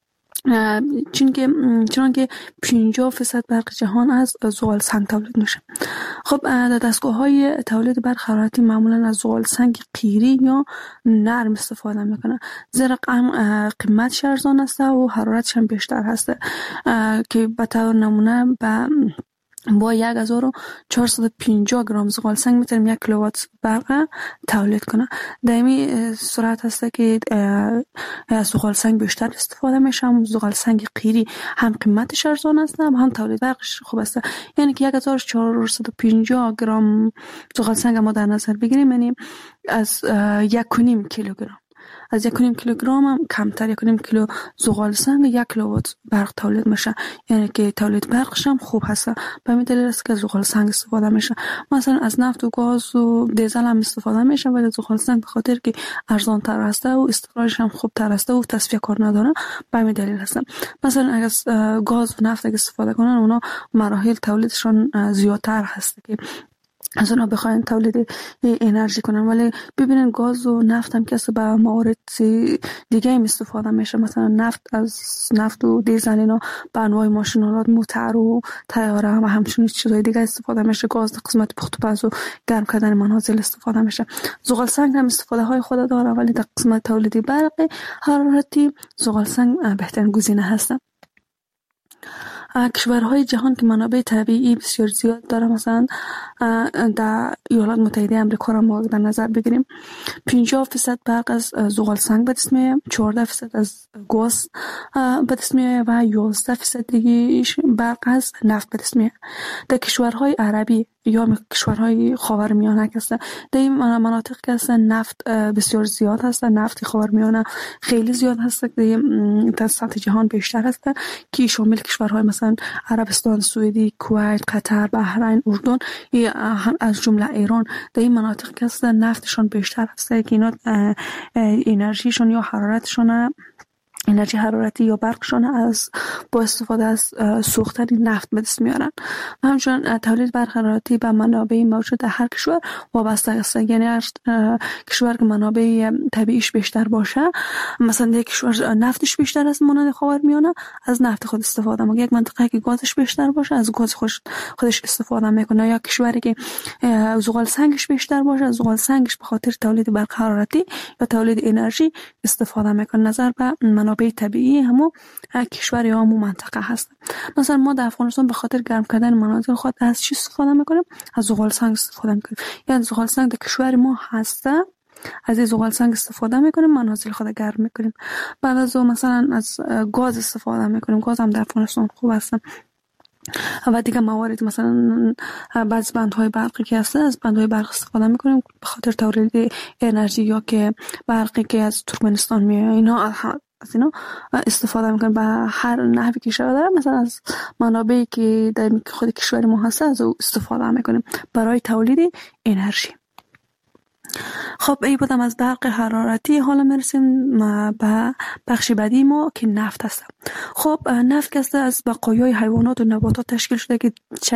چون که چون که پنجاه درصد برق جهان از زغال سنگ تولید میشه. خب در دستگاه‌های تولید برق حرارتی معمولا از زغال سنگ قیری یا نرم استفاده میکنه، زیرا قیمتش ارزان است و حرارتش هم بیشتر هست که به طور نمونه به با یک هزار و چهارصد و پنجاه گرم زغال سنگ میتونیم یک کیلووات برق تولید کنه. در این صورت هست که از زغال سنگ بیشتر استفاده میشه. هم زغال سنگ قیری هم قیمتش ارزان است هم, هم تولید برقش خوب است. یعنی که یک هزار و چهارصد و پنجاه گرم زغال سنگ ما در نظر بگیریم، یعنی از یک و نیم کیلوگرم از یک و نیم کیلوگرم هم کمتر، یک و نیم کیلو زغال سنگ یک کیلووات برق تولید میشه. یعنی که تولید برقش هم خوب هست. به همین دلیل است که زغال سنگ استفاده میشه. مثلا از نفت و گاز و دیزل هم استفاده میشه، ولی زغال سنگ به خاطر که ارزان تر است و استخراجش هم خوب تر است و تصفیه کار نداره، به همین دلیل هست. مثلا اگر گاز و نفت استفاده کنن اونا مراحل تولیدشون زیادتر هست که از اونا بخواین تولید انرژی کنن. ولی ببینن گاز و نفت هم کسی به موارد دیگه هم استفاده میشه. مثلا نفت از نفت و دیزل اینا به انواع ماشین‌آلات، موتور و طیاره و همچنین چیزای دیگه استفاده میشه. گاز در قسمت پخت و پز و گرم کردن منازل استفاده میشه. زغال سنگ هم استفاده های خود داره، ولی در قسمت تولید برق حرارتی زغال سنگ بهترین گزینه هست. کشورهای جهان که منابع طبیعی بسیار زیاد داره، مثلا در ایالات متحده آمریکا را ما در نظر بگیریم، پنجاه درصد برق از زغال سنگ به دست میاد، چهارده درصد از گاز به دست میاد و یازده درصد دیگه برق از نفت به دست میاد. در کشورهای عربی یا کشورهای خاورمیانه که هستن، در این مناطق که هستن نفت بسیار زیاد هست. نفت خاورمیانه خیلی زیاد هست که در سطح جهان بیشتر هست، که شامل کشورهای مثلا عربستان، سوئدی، کویت، قطر، بحرین، اردن، از جمله ایران. در این مناطق که هستن نفتشون بیشتر هست که اینا انرژیشون یا حرارتشون انرژی حرارتی یا برقشان از با استفاده از سوختن نفت به دست میارن. و همچنین تولید برق حرارتی به منابع موجود در هر کشور وابسته است. یعنی هر کشور که منابع طبیعیش بیشتر باشه، مثلا یک کشور نفتش بیشتر است مانند خاورمیانه، از نفت خود استفاده میکنه. یک منطقه که گازش بیشتر باشه، از گاز خودش خودش استفاده میکنه. یا کشوری که زغال سنگش بیشتر باشه، از زغال سنگش به خاطر تولید برق حرارتی یا تولید انرژی استفاده میکنه. نظر به منابع طبیعی همو کشور یا همو منطقه هست. مثلا ما در افغانستان به خاطر گرم کردن مناطق خود از چی استفاده میکنیم؟ از زغال سنگ استفاده میکنیم. یعنی زغال سنگ در کشور ما هسته، از این زغال سنگ استفاده میکنیم، منازل خود گرم میکنیم. بعد از اون مثلا از گاز استفاده میکنیم. گاز هم در افغانستان خوب هست. و دیگه موارد مثلا بعض بندهای برقی که هست، از بندهای برق استفاده میکنیم به خاطر تولید انرژی، یا که برقی که از ترکمنستان میاد اینا از اینا استفاده میکنیم. به هر نحوی که شده داره، مثلا از منابعی که در خود کشور ما هست از او استفاده میکنیم برای تولید انرژی. خب ای بودم از برق حرارتی. حالا میرسیم به بخش بعدی ما که نفت هست. خب نفت که از بقایای حیوانات و نباتات تشکیل شده که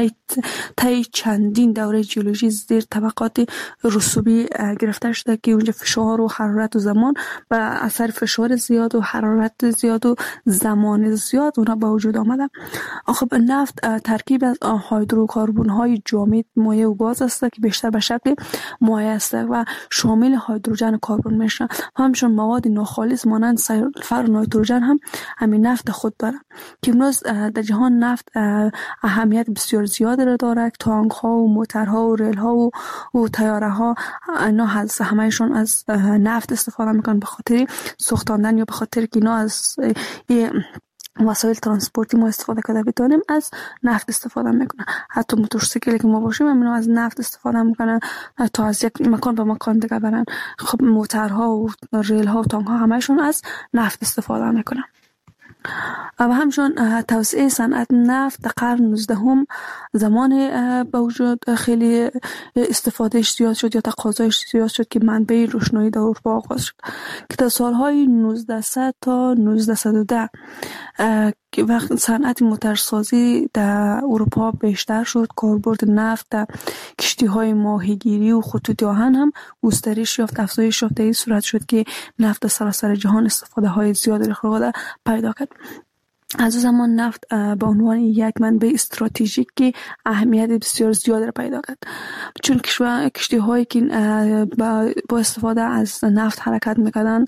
طی چندین دوره ژئولوژی زیر طبقات رسوبی گرفته شده که اونجا فشار و حرارت و زمان به اثر فشار زیاد و حرارت زیاد و زمان زیاد اونها به وجود آمده. خب نفت ترکیب از هیدروکربن های جامد، مایع و گاز است که بیشتر به شکل مایع است و شامل هیدروژن و کربن میشه. همچون مواد ناخالص مانند سلفر و نیتروژن هم همین نفت خود داره که امروز در جهان نفت اهمیت بسیار زیادی را داره. تانک ها و موترها و ریل ها و, و تیاره ها اینا هست، همهشون از نفت استفاده میکنن به خاطر سوختاندن یا به خاطر که اینا از وسایل ترانسپورتی ما استفاده کرده بتونیم از نفت استفاده میکنن. حتی موتورسیکلی که ما باشیم اینا از نفت استفاده میکنن تا از یک مکان به مکان دیگه برن. خب موترها و ریل ها و تانک ها همهشون از نفت استفاده میکنن. و همچنین توسعه صنعت نفت در قرن نوزدهم زمان به وجود خیلی استفادهش زیاد شد یا تقاضایش زیاد شد که منبع روشنایی در اروپا آغاز شد که در سالهای نوزدهصد تا نوزدهصد و ده که وقت صنعت موترسازی در اروپا بیشتر شد، کاربرد نفت در کشتی‌های ماهیگیری و خطوط آهن هم گسترش یافت، افزایش یافت. این صورت شد که نفت در سراسر جهان استفاده‌های زیادی را پیدا کرد. از زمان نفت به عنوان یک منبع استراتژیک که اهمیت بسیار زیادی را پیدا کرد، چون کشتی‌هایی که با استفاده از نفت حرکت می‌کردند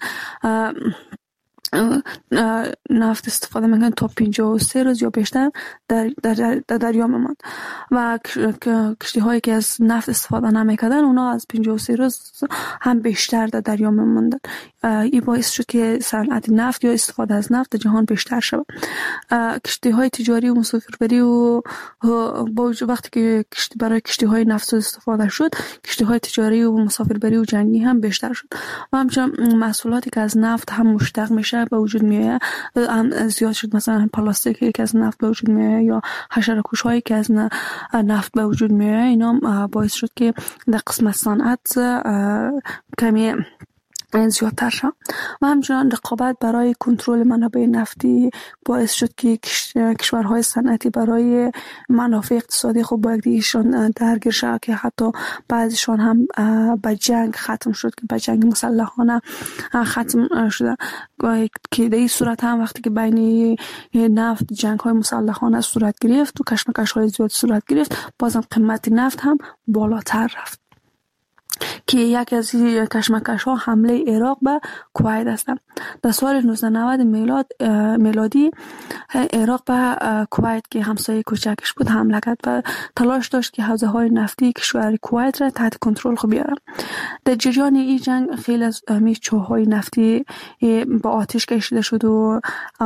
نفت استفاده میکنن تا پنجاه و سه روز یا بیشتر در در در دریا میماند و کشتی هایی که از نفت استفاده نمیکردن اونا از پنجاه و سه روز هم بیشتر در دریا میماندن. این باعث شد که صنعت نفت یا استفاده از نفت در جهان بیشتر شود. کشتی های تجاری و مسافربری و با وقتی که کشتی برای کشتی های نفت استفاده شد، کشتی های تجاری و مسافربری و جنگی هم بیشتر شد و همچنین محصولاتی که از نفت هم مشتق میشه به وجود میاد هم زیاد شد. مثلا پلاستیکی که از نفت به وجود میاد یا حشره‌کش هایی که از نفت به وجود میاد، اینا باعث شد که در قسمت صنعت کمی زیادتر شد و همچنان رقابت برای کنترل منابع نفتی باعث شد که کشورهای صنعتی برای منافع اقتصادی خود با یکدیگرشان درگیر شد که حتی بعضیشان هم به جنگ ختم شد که به جنگ مسلحانه ختم شده که در این صورت هم وقتی که بین نفت جنگ های مسلحانه صورت گرفت و کشمکش های زیاد صورت گرفت، بازم قیمت نفت هم بالاتر رفت که یکی از این کشمکش ها حمله عراق به کویت است. در سال نوزده نود میلاد میلادی عراق به کویت که همسایه کوچکش بود حمله کرد و تلاش داشت که حوزه های نفتی کشور کویت را تحت کنترل خود بیاره. در جریان این جنگ خیلی از همین چاه‌های نفتی با آتش کشیده شد و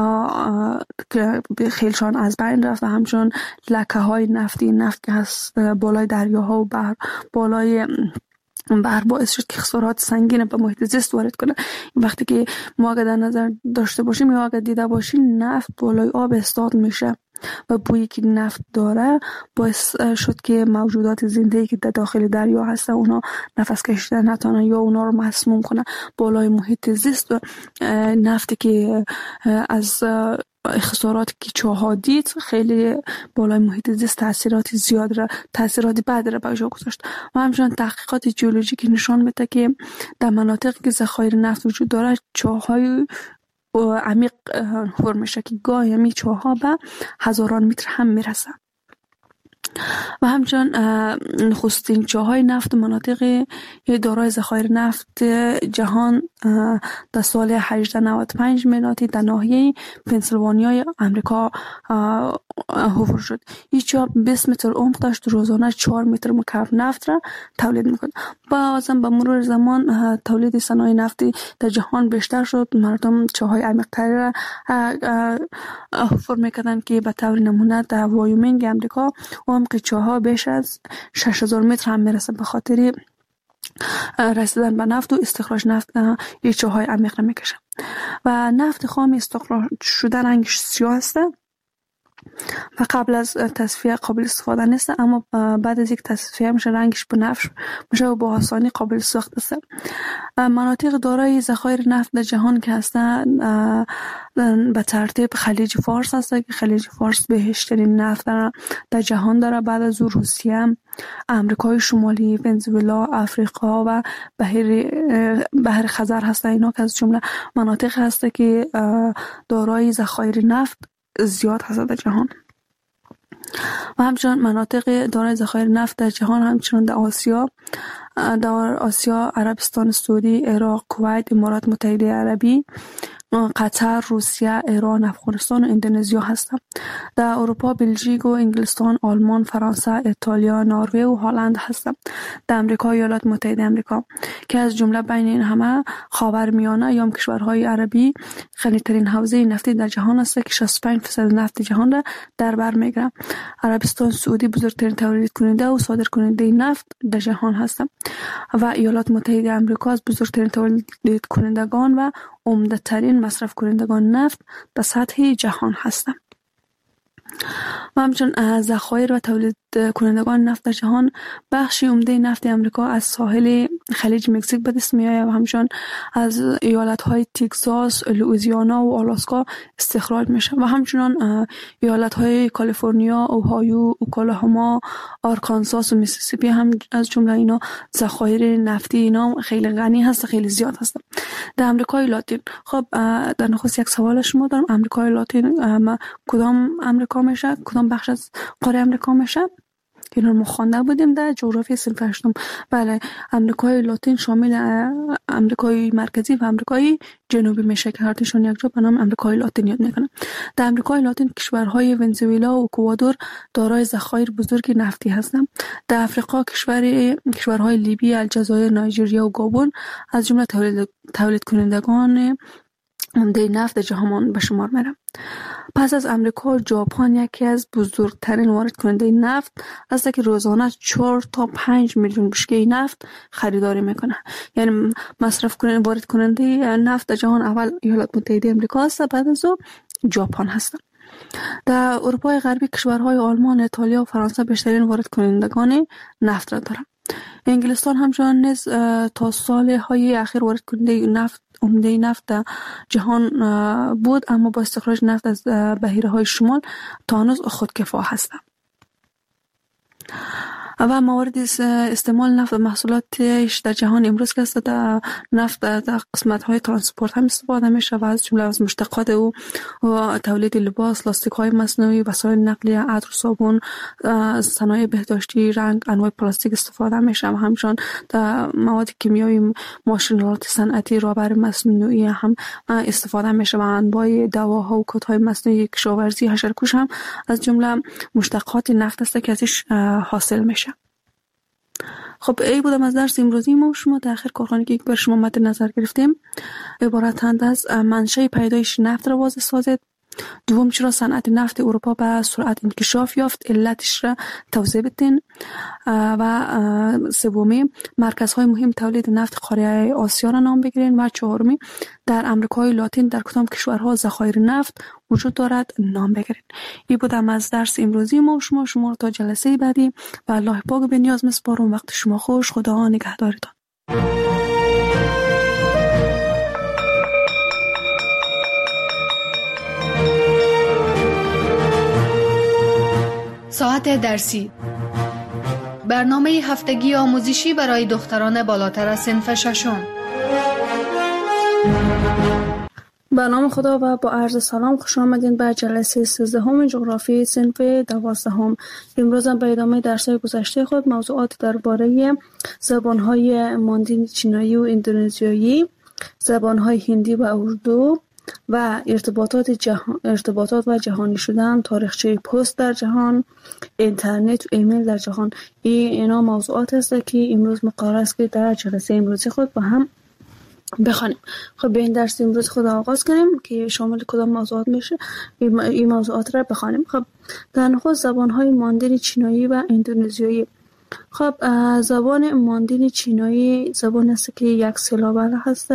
خیلیشان از بین رفت و همچنین لکه های نفتی نفت که هست بالای دریاها و بحر بالای بحر باعث شد که خسارات سنگین به محیط زیست وارد کنه. وقتی که ما اگر در نظر داشته باشیم یا اگر دیده باشیم نفت بالای آب استاد میشه و بویی که نفت داره باعث شد که موجودات زنده‌ای که در داخل دریا هستن اونا نفس کشیدن نتونن یا اونا رو مسموم کنن. بالای محیط زیست و نفتی که از خسارات که چاها دید خیلی بالای محیط زیست تاثیرات زیاد را تاثیرات بد را به جا گذاشت. و همچنین تحقیقات ژئولوژیکی نشان میده که در مناطقی که ذخایر نفت وجود داره چاهای عمیق پر میشه که گاهی می چاها به هزاران متر هم میرسن. و همچنین نخستین چاهای نفت مناطق دارای ذخایر نفت جهان در سال هجده نود و پنج میلادی در ناحیه پنسیلوانیای امریکا حفر شد. این چاه بیست متر عمق داشت، روزانه چهار متر مکعب نفت را تولید میکرد. بعضا به مرور زمان تولید صنایع نفتی در جهان بیشتر شد. مردم چاهای عمیق‌تری را حفر میکردند که به طور نمونه در وایومینگ امریکا عمق چاها بیش از شش هزار متر هم میرسه. به خاطر رسیدن به نفت و استخراج نفت این چاهای عمیق را میکشه. و نفت خام استخراج شده رنگش سیاه است و قبل از تصفیه قابل استفاده نیست، اما بعد از یک تصفیه میشه رنگش بنفش میشه و با آسانی قابل ساخت است. مناطق دارای ذخایر نفت در جهان که هستند به ترتیب خلیج فارس هست که خلیج فارس بهشترین نفت در جهان داره. بعد از روسیه، امریکای شمالی، ونزوئلا، افریقا و بحر بحر خزر هست. اینا که از جمله مناطق هست که دارای ذخایر نفت زیاد هست در جهان. و همچنین مناطق دارای ذخایر نفت در جهان همچنین در آسیا در آسیا عربستان سعودی، عراق، کویت، امارات متحده عربی، قطر، روسیه، ایران، افغانستان و اندونزیا هستند. در اروپا بلژیک و انگلستان، آلمان، فرانسه، ایتالیا، نروژ و هلند هستند. در امریکا ایالات متحده آمریکا که از جمله بین این همه خاورمیانه یا کشورهای عربی غنی‌ترین حوزه نفتی در جهان است که شصت و پنج درصد نفت جهان را در بر میگیرد. عربستان سعودی بزرگترین تولید کننده و صادر کننده نفت در جهان هست و ایالات متحده آمریکا از بزرگترین تولید کنندگان و عمده ترین مصرف کنندگان نفت در سطح جهان هستند. و همچنین ذخایر و تولید کنندگان نفت در جهان بخشی عمده نفت امریکا از ساحل خلیج مکزیک به دست میآید و همچنین از ایالت‌های تگزاس، لوئیزیانا و آلاسکا استخراج میشه. و همچنین ایالت‌های کالیفرنیا، اوهایو، اوکلاهوما، آرکانساس و میسیسیپی هم از جمله اینا ذخایر نفتی اینا خیلی غنی هست، خیلی زیاد هست. در امریکای لاتین، خب در نخست یک سوال شما دارم، امریکای لاتین کدام امریکا میشه؟ کدام بخش از قاره امریکا میشه؟ که ما خوانده بودیم در جغرافی صنف هشتم. بله، امریکای لاتین شامل امریکای مرکزی و امریکای جنوبی میشه که هر تاشون یک جا به نام امریکای لاتین یاد میکنن. در امریکای لاتین کشورهای ونزوئلا و اکوادور دارای ذخایر بزرگ نفتی هستند. در افریقا کشور کشورهای لیبی، الجزایر، نایجریا و گابون از جمله تولید تولید کنندگان عمده نفت جهان به شمار میره. پس از امریکا، ژاپن یکی از بزرگترین وارد کننده نفت است که روزانه چهار تا پنج میلیون بشکه نفت خریداری میکنه. یعنی مصرف کننده وارد کننده نفت در جهان اول ایالات متحده آمریکا است، بعد از او ژاپن هست. در اروپای غربی کشورهای آلمان، ایتالیا و فرانسه بیشترین وارد کنندگان نفت را دارند. انگلستان همچنان نیز تا سالهای اخیر وارد کننده نفت عمده نفت در جهان بود، اما با استخراج نفت از بحیره‌های شمال تا هنوز خودکفا هستند. و موارد استعمال نفت و محصولاتش در جهان امروز که است در نفت در قسمت‌های ترانسپورت هم استفاده میشه و از جمله از مشتقات او و تولید لباس، لاستیک‌های مصنوعی، وسایل نقلیه، عطر، صابون، صنایع بهداشتی، رنگ، انواع پلاستیک استفاده میشه و همچنین در مواد کیمیایی، ماشین‌آلات صنعتی، رابر مصنوعی هم استفاده میشه و انواع دواها و کودهای مصنوعی، کشاورزی، حشره‌کش هم از جمله مشتقات نفت است که ازش حاصل میشه. خب ای بودم از درس امروزی ما شما در آخر کارخانه که بر شما مد نظر گرفتیم عبارتند از منشأ پیدایش نفت را واضح سازید، دوم، چرا صنعت نفت اروپا به سرعت انکشاف یافت؟ علتش را توضیح بدین. و سومی، مرکزهای مهم تولید نفت قاره آسیا را نام بگیرین. و چهارمی، در امریکای لاتین در کدام کشورها ذخایر نفت وجود دارد نام بگیرین. این بودم از درس امروزی ما. شما شما رو تا جلسه بعدی به الله پاک به نیاز میسپارم. وقت شما خوش. خدا نگهدارتان. ساعت درسی، برنامه هفتگی آموزشی برای دختران بالاتر از صنف ششم. به نام خدا و با عرض سلام خوش آمدین به جلسه سیزدهم جغرافی صنف دوازدهم. امروز هم به ادامه درس‌های گذشته خود موضوعات درباره زبان‌های ماندین چینایی و اندونزیایی، زبان‌های هندی و اردو و ارتباطات جهان، ارتباطات و جهانی شدن، تاریخچه پست در جهان، اینترنت و ایمیل در جهان. این اینا موضوعات است که امروز مقرر است که در جلسه امروزی خود با هم بخوانیم. خب به این درس امروز خود آغاز کنیم که شامل کدام موضوعات میشه. این موضوعات را بخوانیم. خب در نخست زبان‌های ماندین چینایی و اندونزیایی. خب زبان ماندین چینایی زبان است که یک سیلابل هست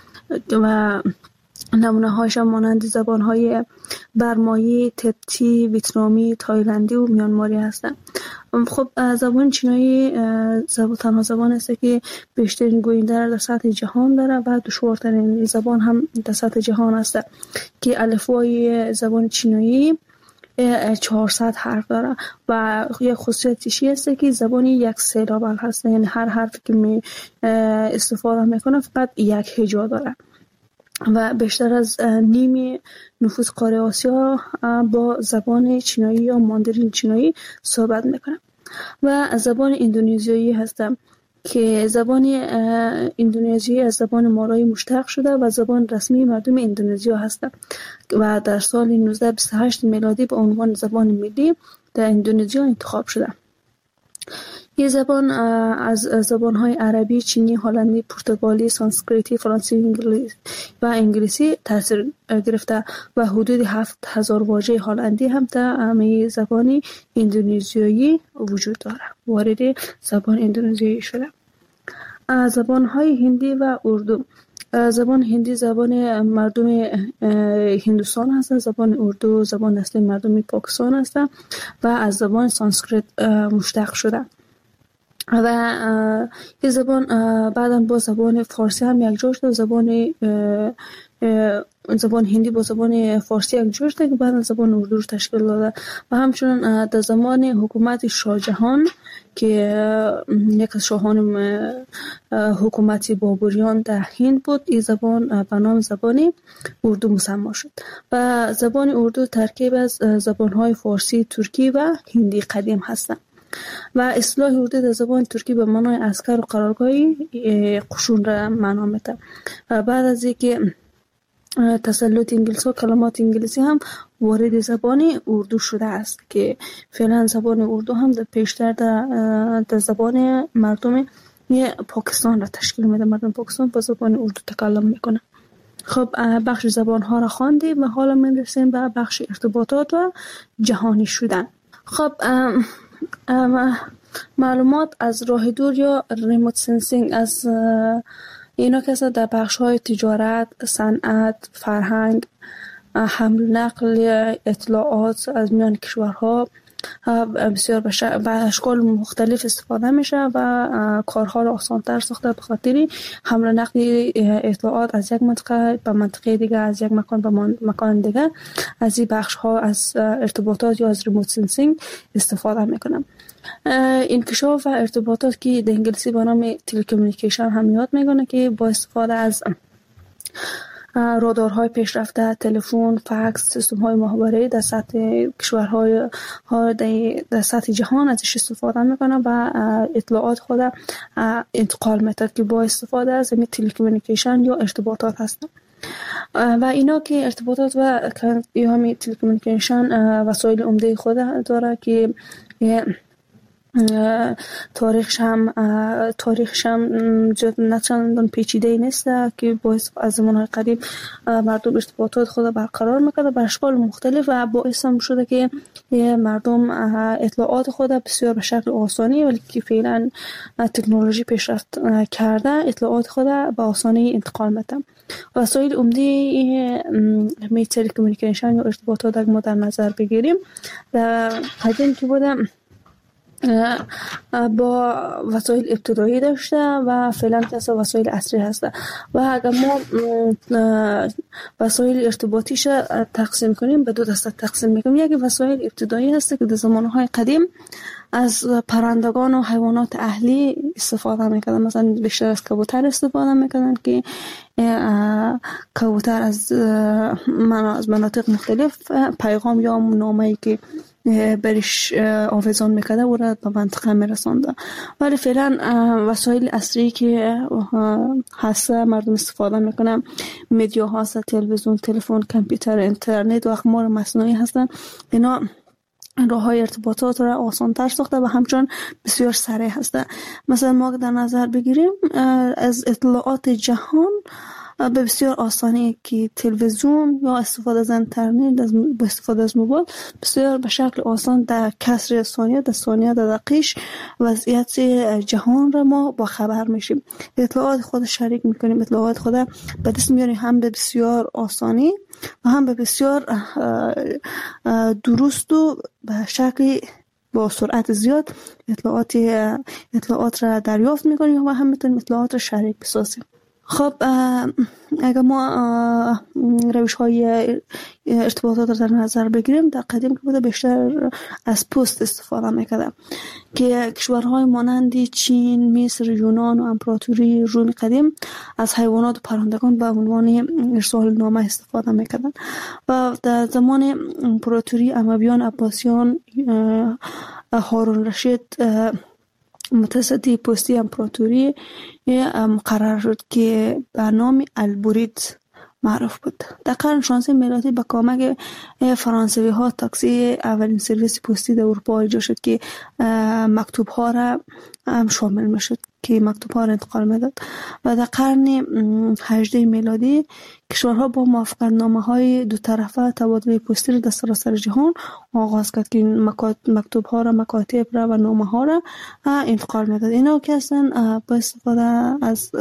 و نمونه هایش هم مانند زبان های برمایی، تبتی، ویتنامی، تایلندی و میانماری هستند. خب زبان چینایی زبان تنها زبان است که بیشترین گوینده در سطح جهان داره و دشوارترین زبان هم در سطح جهان است که الفبای زبان چینایی چهارصد حرف داره و یک خصوصیتش است که زبان یک سیلابل هست، یعنی هر حرفی که می استفاده میکنه فقط یک هجا داره و بیشتر از نیم نفوس قاره آسیا با زبان چینایی یا ماندرین چینایی صحبت میکنه. و زبان اندونزیایی هست که زبان اندونزیایی از زبان مالایی مشتق شده و زبان رسمی مردم اندونزیا هست و در سال نوزده بیست و هشت میلادی به عنوان زبان ملی در اندونزیا انتخاب شده. این زبان از زبان‌های عربی، چینی، هلندی، پرتغالی، سانسکریتی، فرانسوی و انگلیسی تاثیر گرفته و حدود هفت هزار واژه هلندی هم در زبان اندونزیایی وجود داره. وارد زبان اندونزیایی شده. زبان‌های هندی و اردو. زبان هندی زبان مردم هندوستان هست، زبان اردو زبان اصلی مردم پاکستان هست و از زبان سانسکریت مشتق شده. و این زبان بعداً با زبان فارسی هم یک جور شده. زبان زبان هندی با زبان فارسی یک جور شده که بعداً زبان اردو رو تشکیل داده. و همچنین در زمان حکومت شاه جهان که یک از شاهان حکومت بابریان در هند بود، این زبان به نام زبان اردو مسمی شد. و زبان اردو ترکیب از زبان‌های فارسی، ترکی و هندی قدیم هستند. و اصطلاح اردو در زبان ترکی به معنای عسکر و قرارگاهی قشون را معنا میده. و بعد از اینکه تسلط انگلیس و کلمات انگلیسی هم وارد زبان اردو شده است که فعلا زبان اردو هم در پیشتر در, در زبان مردم پاکستان را تشکیل میده. مردم پاکستان با زبان اردو تکلم میکنه. خب بخش زبان ها را خواندیم و حالا میرسیم به بخش ارتباطات و جهانی شدن. خب ام ام معلومات از راه دور یا ریموت سنسینگ از اینا که در بخش های تجارت، صنعت، فرهنگ، حمل نقل اطلاعات از میان کشورها بسیار به اشکال مختلف استفاده میشه و کارها را آسان‌تر ساخته به خاطر حمل نقل اطلاعات از یک منطقه به منطقه دیگه، از یک مکان به مکان دیگه. از این بخش ها از ارتباطات یا از ریموت سنسینگ استفاده میکنم. انکشاف و ارتباطات که در انگلیسی به نام تلکومونیکیشن هم یاد میکنه که با استفاده از رادارهای پیشرفته، تلفن، فکس، سیستم‌های مخابره‌ای در سطح کشورهای در سطح جهان ازش استفاده میکنه و اطلاعات خود انتقال میده که با استفاده از این تلکومونیکیشن یا ارتباطات هستن. و اینا که ارتباطات و همین تلکومونیکیشن وسایل عمده خود داره که تاریخش هم تاریخش هم نه چندان پیچیده نیست که باعث از زمانهای قدیم مردم ارتباطات خود برقرار میکرده به اشکال مختلف و باعث هم شده که مردم اطلاعات خود بسیار به شکل آسانی ولی که فعلا تکنولوژی پیشرفت کرده اطلاعات خود به آسانی انتقال میده. وسایل عمده می تلکومونیکیشن یا ارتباطات اگر ما در نظر بگیریم در قدیم که بوده با وسایل ابتدایی داشته و فعلا که وسایل عصری هسته و اگر ما وسایل ارتباطیش تقسیم کنیم به دو دسته تقسیم میکنیم. یکی وسایل ابتدایی هسته که در زمانهای قدیم از پرندگان و حیوانات اهلی استفاده میکردن، مثلا بیشتر از کبوتر استفاده میکردن که کبوتر از از مناطق مختلف پیغام یا نامه‌ای که برش آویزان میکرده و را به منطقه میرسانده. ولی فعلا وسایل اصلی که هست مردم استفاده میکنن مدیا هست، تلویزیون، تلفن، کامپیوتر، اینترنت و اقمار مصنوعی هستن. اینا راه های ارتباطات را آسان تر ساخته و همچنان بسیار سریع هسته. مثلا ما در نظر بگیریم از اطلاعات جهان به بسیار آسانی که تلویزیون یا استفاده از اینترنت با استفاده از موبایل بسیار به شکل آسان در کسر ثانیه در ثانیه در دقیقش وضعیت جهان را ما با خبر میشیم، اطلاعات خود شریک میکنیم، اطلاعات خود به دست میاریم هم به بسیار آسانی و هم به بسیار درست و به شکل با سرعت زیاد اطلاعات اطلاعات را دریافت میکنیم و هم میتونیم اطلاعات را شریک بسازیم. خب اگر ما روش های ارتباطات را در نظر بگیریم در قدیم که بوده بیشتر از پست استفاده میکرده که کشورهای مانند چین، مصر، یونان و امپراتوری روم قدیم از حیوانات و پرندگان به عنوان ارسال نامه استفاده میکردن و در زمان امپراتوری امویان، عباسیان، هارون رشید متصدی پستی امپراتوری مقرر شد که به نام البرید معروف بود. در قرن شانزدهم میلادی به کمک فرانسوی ها تاکسی اولین سرویس پستی در اروپا ایجاد شد که مکتوب ها را هم شامل می شد که مکتوب ها را انتقال می داد و در قرن هجدهم میلادی کشورها با موافقت نامه های دو طرفه تبادل پستی را در سراسر جهان آغاز کرد که مکتوب ها را، مکاتب را و نامه ها را انتقال می داد. اینا که هستن با استفاده از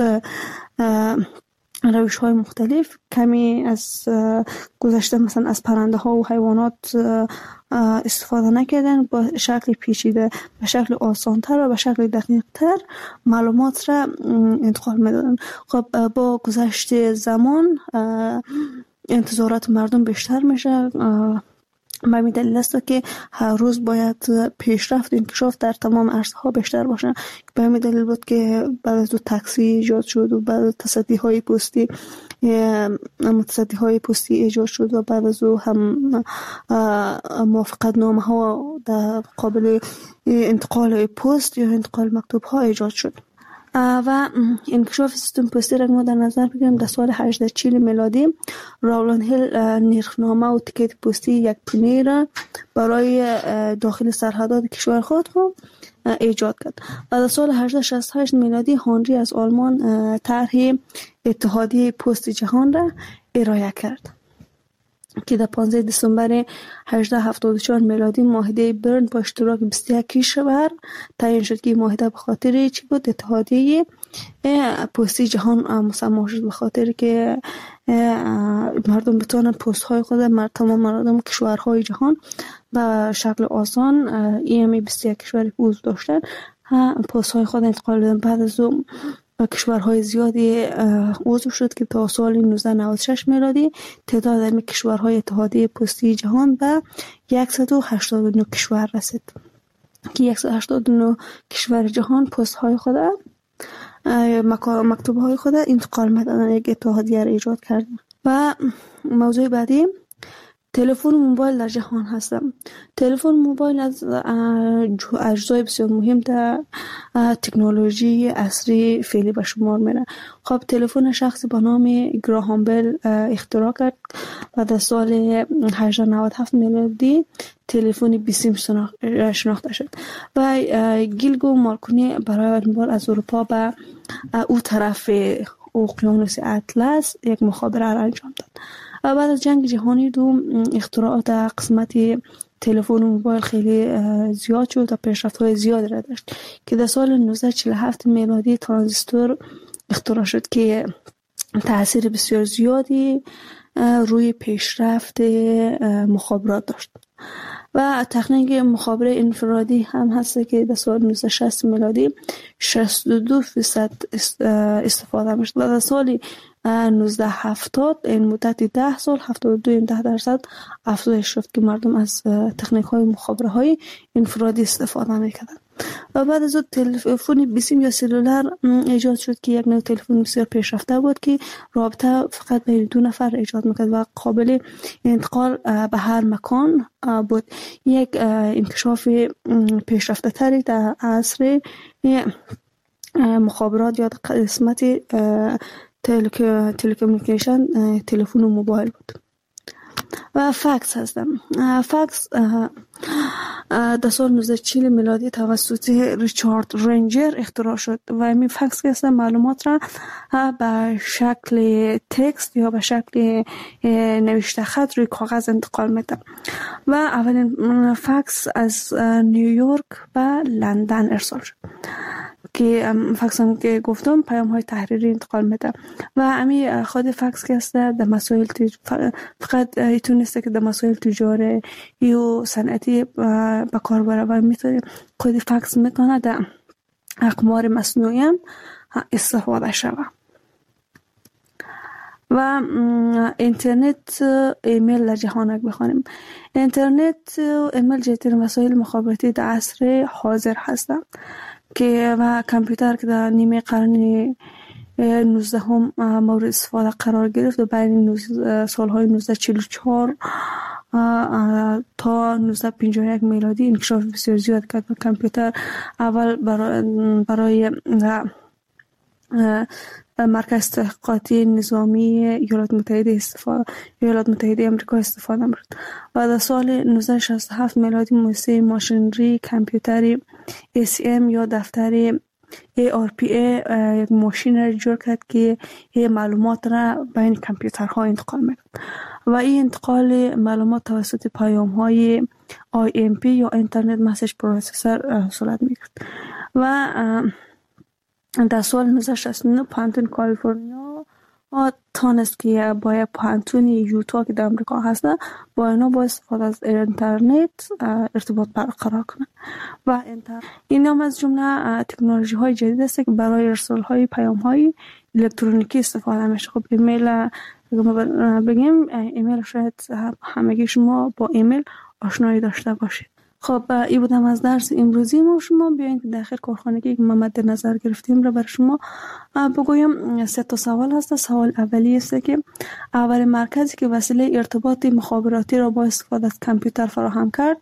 روش های مختلف کمی از گذشته مثلا از پرنده ها و حیوانات استفاده نکردن، با شکل پیچیده، به شکل آسان تر و به شکل دقیق تر معلومات را انتقال میدادن. خب با گذشت زمان انتظارات مردم بیشتر میشه به این دلیل است که هر روز باید پیشرفت و انکشاف در تمام عرصه ها بیشتر باشه. به این دلیل بود که بعد از تاکسی ایجاد شد و بعد از تصدی های پستی متصدی های پستی ایجاد شد و بعد از او هم موافقت نامه ها در قابل انتقال پست یا انتقال مکتوب ها ایجاد شد و انکشاف سیستم پستی را ما در نظر بگیریم. در سال هجده چهل میلادی راولند هیل نرخنامه و تیکت پستی یک پنی را برای داخل سرحدات کشور خود ایجاد کرد و در سال هجده شصت و هشت میلادی هنری از آلمان طرح اتحادیه پست جهان را ارائه کرد که در پانزده دسامبر هجده هفتاد و چهار میلادی معاهده برن با اشتراک بیست و یک کشور تعیین شد که معاهده به خاطر چی بود؟ اتحادیه پستی جهان مسمى شد به خاطر که مردم بتوانند پست های خود در تمام مردم کشورهای جهان به شکل آسان ایمی بیست و یک کشور پوز داشتن پست های خود انتقال دادن. بعد از اون کشورهای زیادی عضو شد که تا سال نوزده نود و شش میلادی تعداد این کشورهای اتحادیه پستی جهان به صد و هشتاد و نه کشور رسید که صد و هشتاد و نه کشور جهان پست های خود مکتوب های خود انتقال میدادن، یک اتحادیه را ایجاد کردن. و موضوع بعدی تلفن موبایل در جهان هستم. تلفن موبایل از اجزای بسیار مهم در تکنولوژی عصری فعلی به شمار میره. خب تلفن شخصی با نام گراهام بل اختراع کرد و در سال هجده نود و هفت میلادی تلفن بیسیم شناخته شد و گیلگو مارکونی برای اولین بار از اروپا به او طرف اقیانوس اطلس یک مخابره را انجام داد. و بعد از جنگ جهانی دوم اختراعات در قسمت تلفن و موبایل خیلی زیاد شد و پیشرفت‌های زیاد را داشت که در سال نوزده و چهل و هفت میلادی ترانزیستور اختراع شد که تأثیر بسیار زیادی روی پیشرفت مخابرات داشت. و تکنیک مخابره انفرادی هم هست که در سال نوزده و شصت میلادی شصت و دو درصد استفاده میشد و در سال نوزده و هفتاد این مدت ده سال هفتاد و دو درصد افزایش شد که مردم از تکنیک های مخابره های انفرادی استفاده میکردن. و بعد از اون تلفن بیسیم یا سلولر ایجاد شد که یک نوع تلفن بسیار پیشرفته بود که رابطه فقط بین دو نفر ایجاد میکرد و قابل انتقال به هر مکان بود. یک انکشاف پیشرفته تری در عصر مخابرات یا قسمت تلکومونیکیشن تلفن و موبایل بود. و فکس هستم. فکس در سال نوزده و چهل میلادی توسط ریچارد رنجر اختراع شد و این فکس که هستم معلومات را به شکل تکست یا به شکل نوشته خط روی کاغذ انتقال میده و اولین فکس از نیویورک به لندن ارسال شد که فکس هم که گفتم پیام های تحریری انتقال میده و امی خود فکس که هست در مسائل تج... فقط ایتونسته که در مسائل تجاری و صنعتی به کار بره و میتونه خود فکس میتونه در اقمار مصنوعی هم استفاده شود. و اینترنت ایمیل در جهان اگه بخوانیم، اینترنت ایمیل جدیدترین وسایل مخابراتی در عصر حاضر هستند که و کامپیوتر که در نیمه قرن نوزدهم مورد استفاده قرار گرفت و بین سالهای نوزده و چهل و چهار تا نوزده و پنجاه و یک میلادی انکشاف بسیار زیاد کرد. کامپیوتر اول برای, برای مرکز تحقیقاتی نظامی ایالات متحده استفاده ایالات متحده آمریکا استفاده می‌شد و در سال نوزده و شصت و هفت میلادی مؤسسه ماشینری کامپیوتری ای سی ام یا دفتر ای آر پی ای یک ماشین را جور کرد که این معلومات را بین کامپیوترها انتقال می‌کرد و این انتقال معلومات توسط پیام‌های آی ام پی یا اینترنت مسیج پروسسور صورت می‌گرفت. و در سال نوزده و شصت و نه پانتون کالیفرنیا تانست که با پانتون یوتا که در امریکا هست با اینا با استفاده از اینترنت ارتباط برقرار کنه و این هم از جمله تکنولوژی های جدید است که برای ارسال های پیام های الکترونیکی استفاده میشه. خب ایمیل بگیم ایمیل شاید همگی شما با ایمیل آشنایی داشته باشید. خب این بودم از درس امروزی ما. شما بیاین که داخل کارخانگی که ما مد نظر گرفتیم رو بر شما بگویم. سه تا سوال هست. سوال اولی است که اول مرکزی که وسیله ارتباط مخابراتی را با استفاده از کامپیوتر فراهم کرد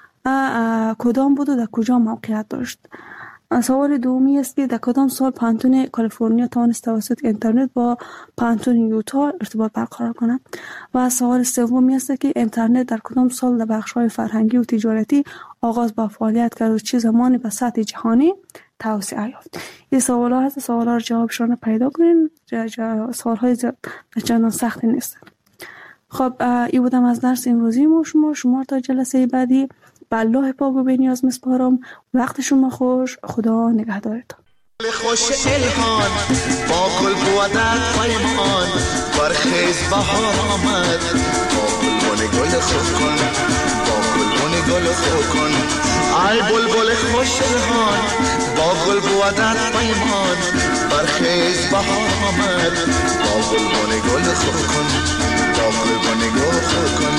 کدام بود و در کجا موقعیت داشت؟ سوال دومی است که در کدام سال پانتون کالیفرنیا توانست توسط اینترنت با پانتون یوتا ارتباط برقرار کنند؟ و سوال سومی است که اینترنت در کدام سال در بخش‌های فرهنگی و تجارتی آغاز با فعالیت کرد و چه زمانی به سطح جهانی توسعه یافت؟ این سوال‌ها هست. سوال‌ها رو جوابشون پیدا کنین. سوال‌های چندان سخت نیست. خب این بودم از درس امروزی ما. شما شما تا جلسه بعدی به الله پاک و بی‌نیاز میسپارم. وقت شما خوش. خدا نگهدارتان. خوش الهان با گل بودت پیمان برخیز بهار آمد با گلبن گل خوب کن با گلبن گل خوب کن ای بلبل خوش الهان با گل بودت پیمان برخیز بهار آمد با گلبن گل خوب کن با گلبن گل خوب کن.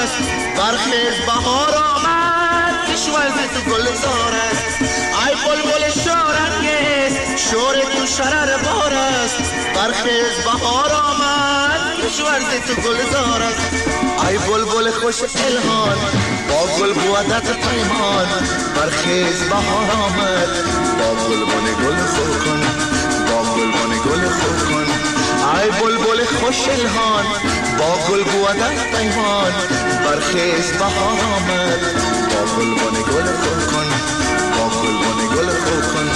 است برخیز بهار آمد کشور تو گلزار است ای بلبل شورانگیز شور تو شرر بار است برخیز بهار آمد کشور تو گلزار است ای بلبل خوش الهان با گل بودت پیمان برخیز بهار آمد با گلبن گل خو کن با گلبن گل خو کن ای بلبل خوش الهان با گل بودت پیمان برخیز بهار آمد با گلبن گل خو کن با گلبن گل خو کن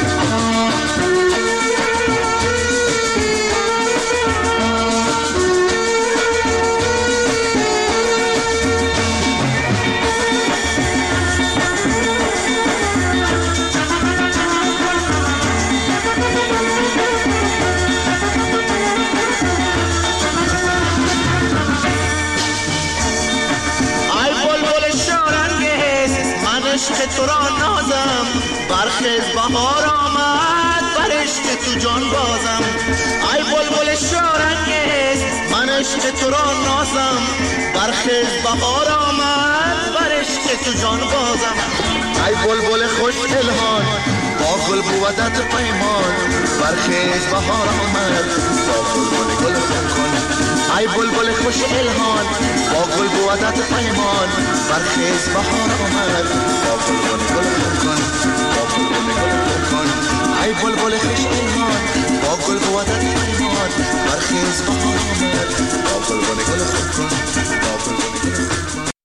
عشق تو را نازم برخیز بهار آمد بر عشق تو جان بازم ای بلبل شورانگیز من عشق تو را نازم برخیز بهار آمد بر عشق تو جان بازم ای بلبل خوش الهان با گل بودت پیمان برخیز بهار آمد با گلبن گل خو کن ای بلبل خوش الهان با گل بودت پیمان برخیز بهار آمد با گلبن گل خو کن با گلبن گل خو کن ای بلبل خوش الهان با گل بودت پیمان برخیز بهار آمد با گلبن گل خو کن با گلبن گل خو کن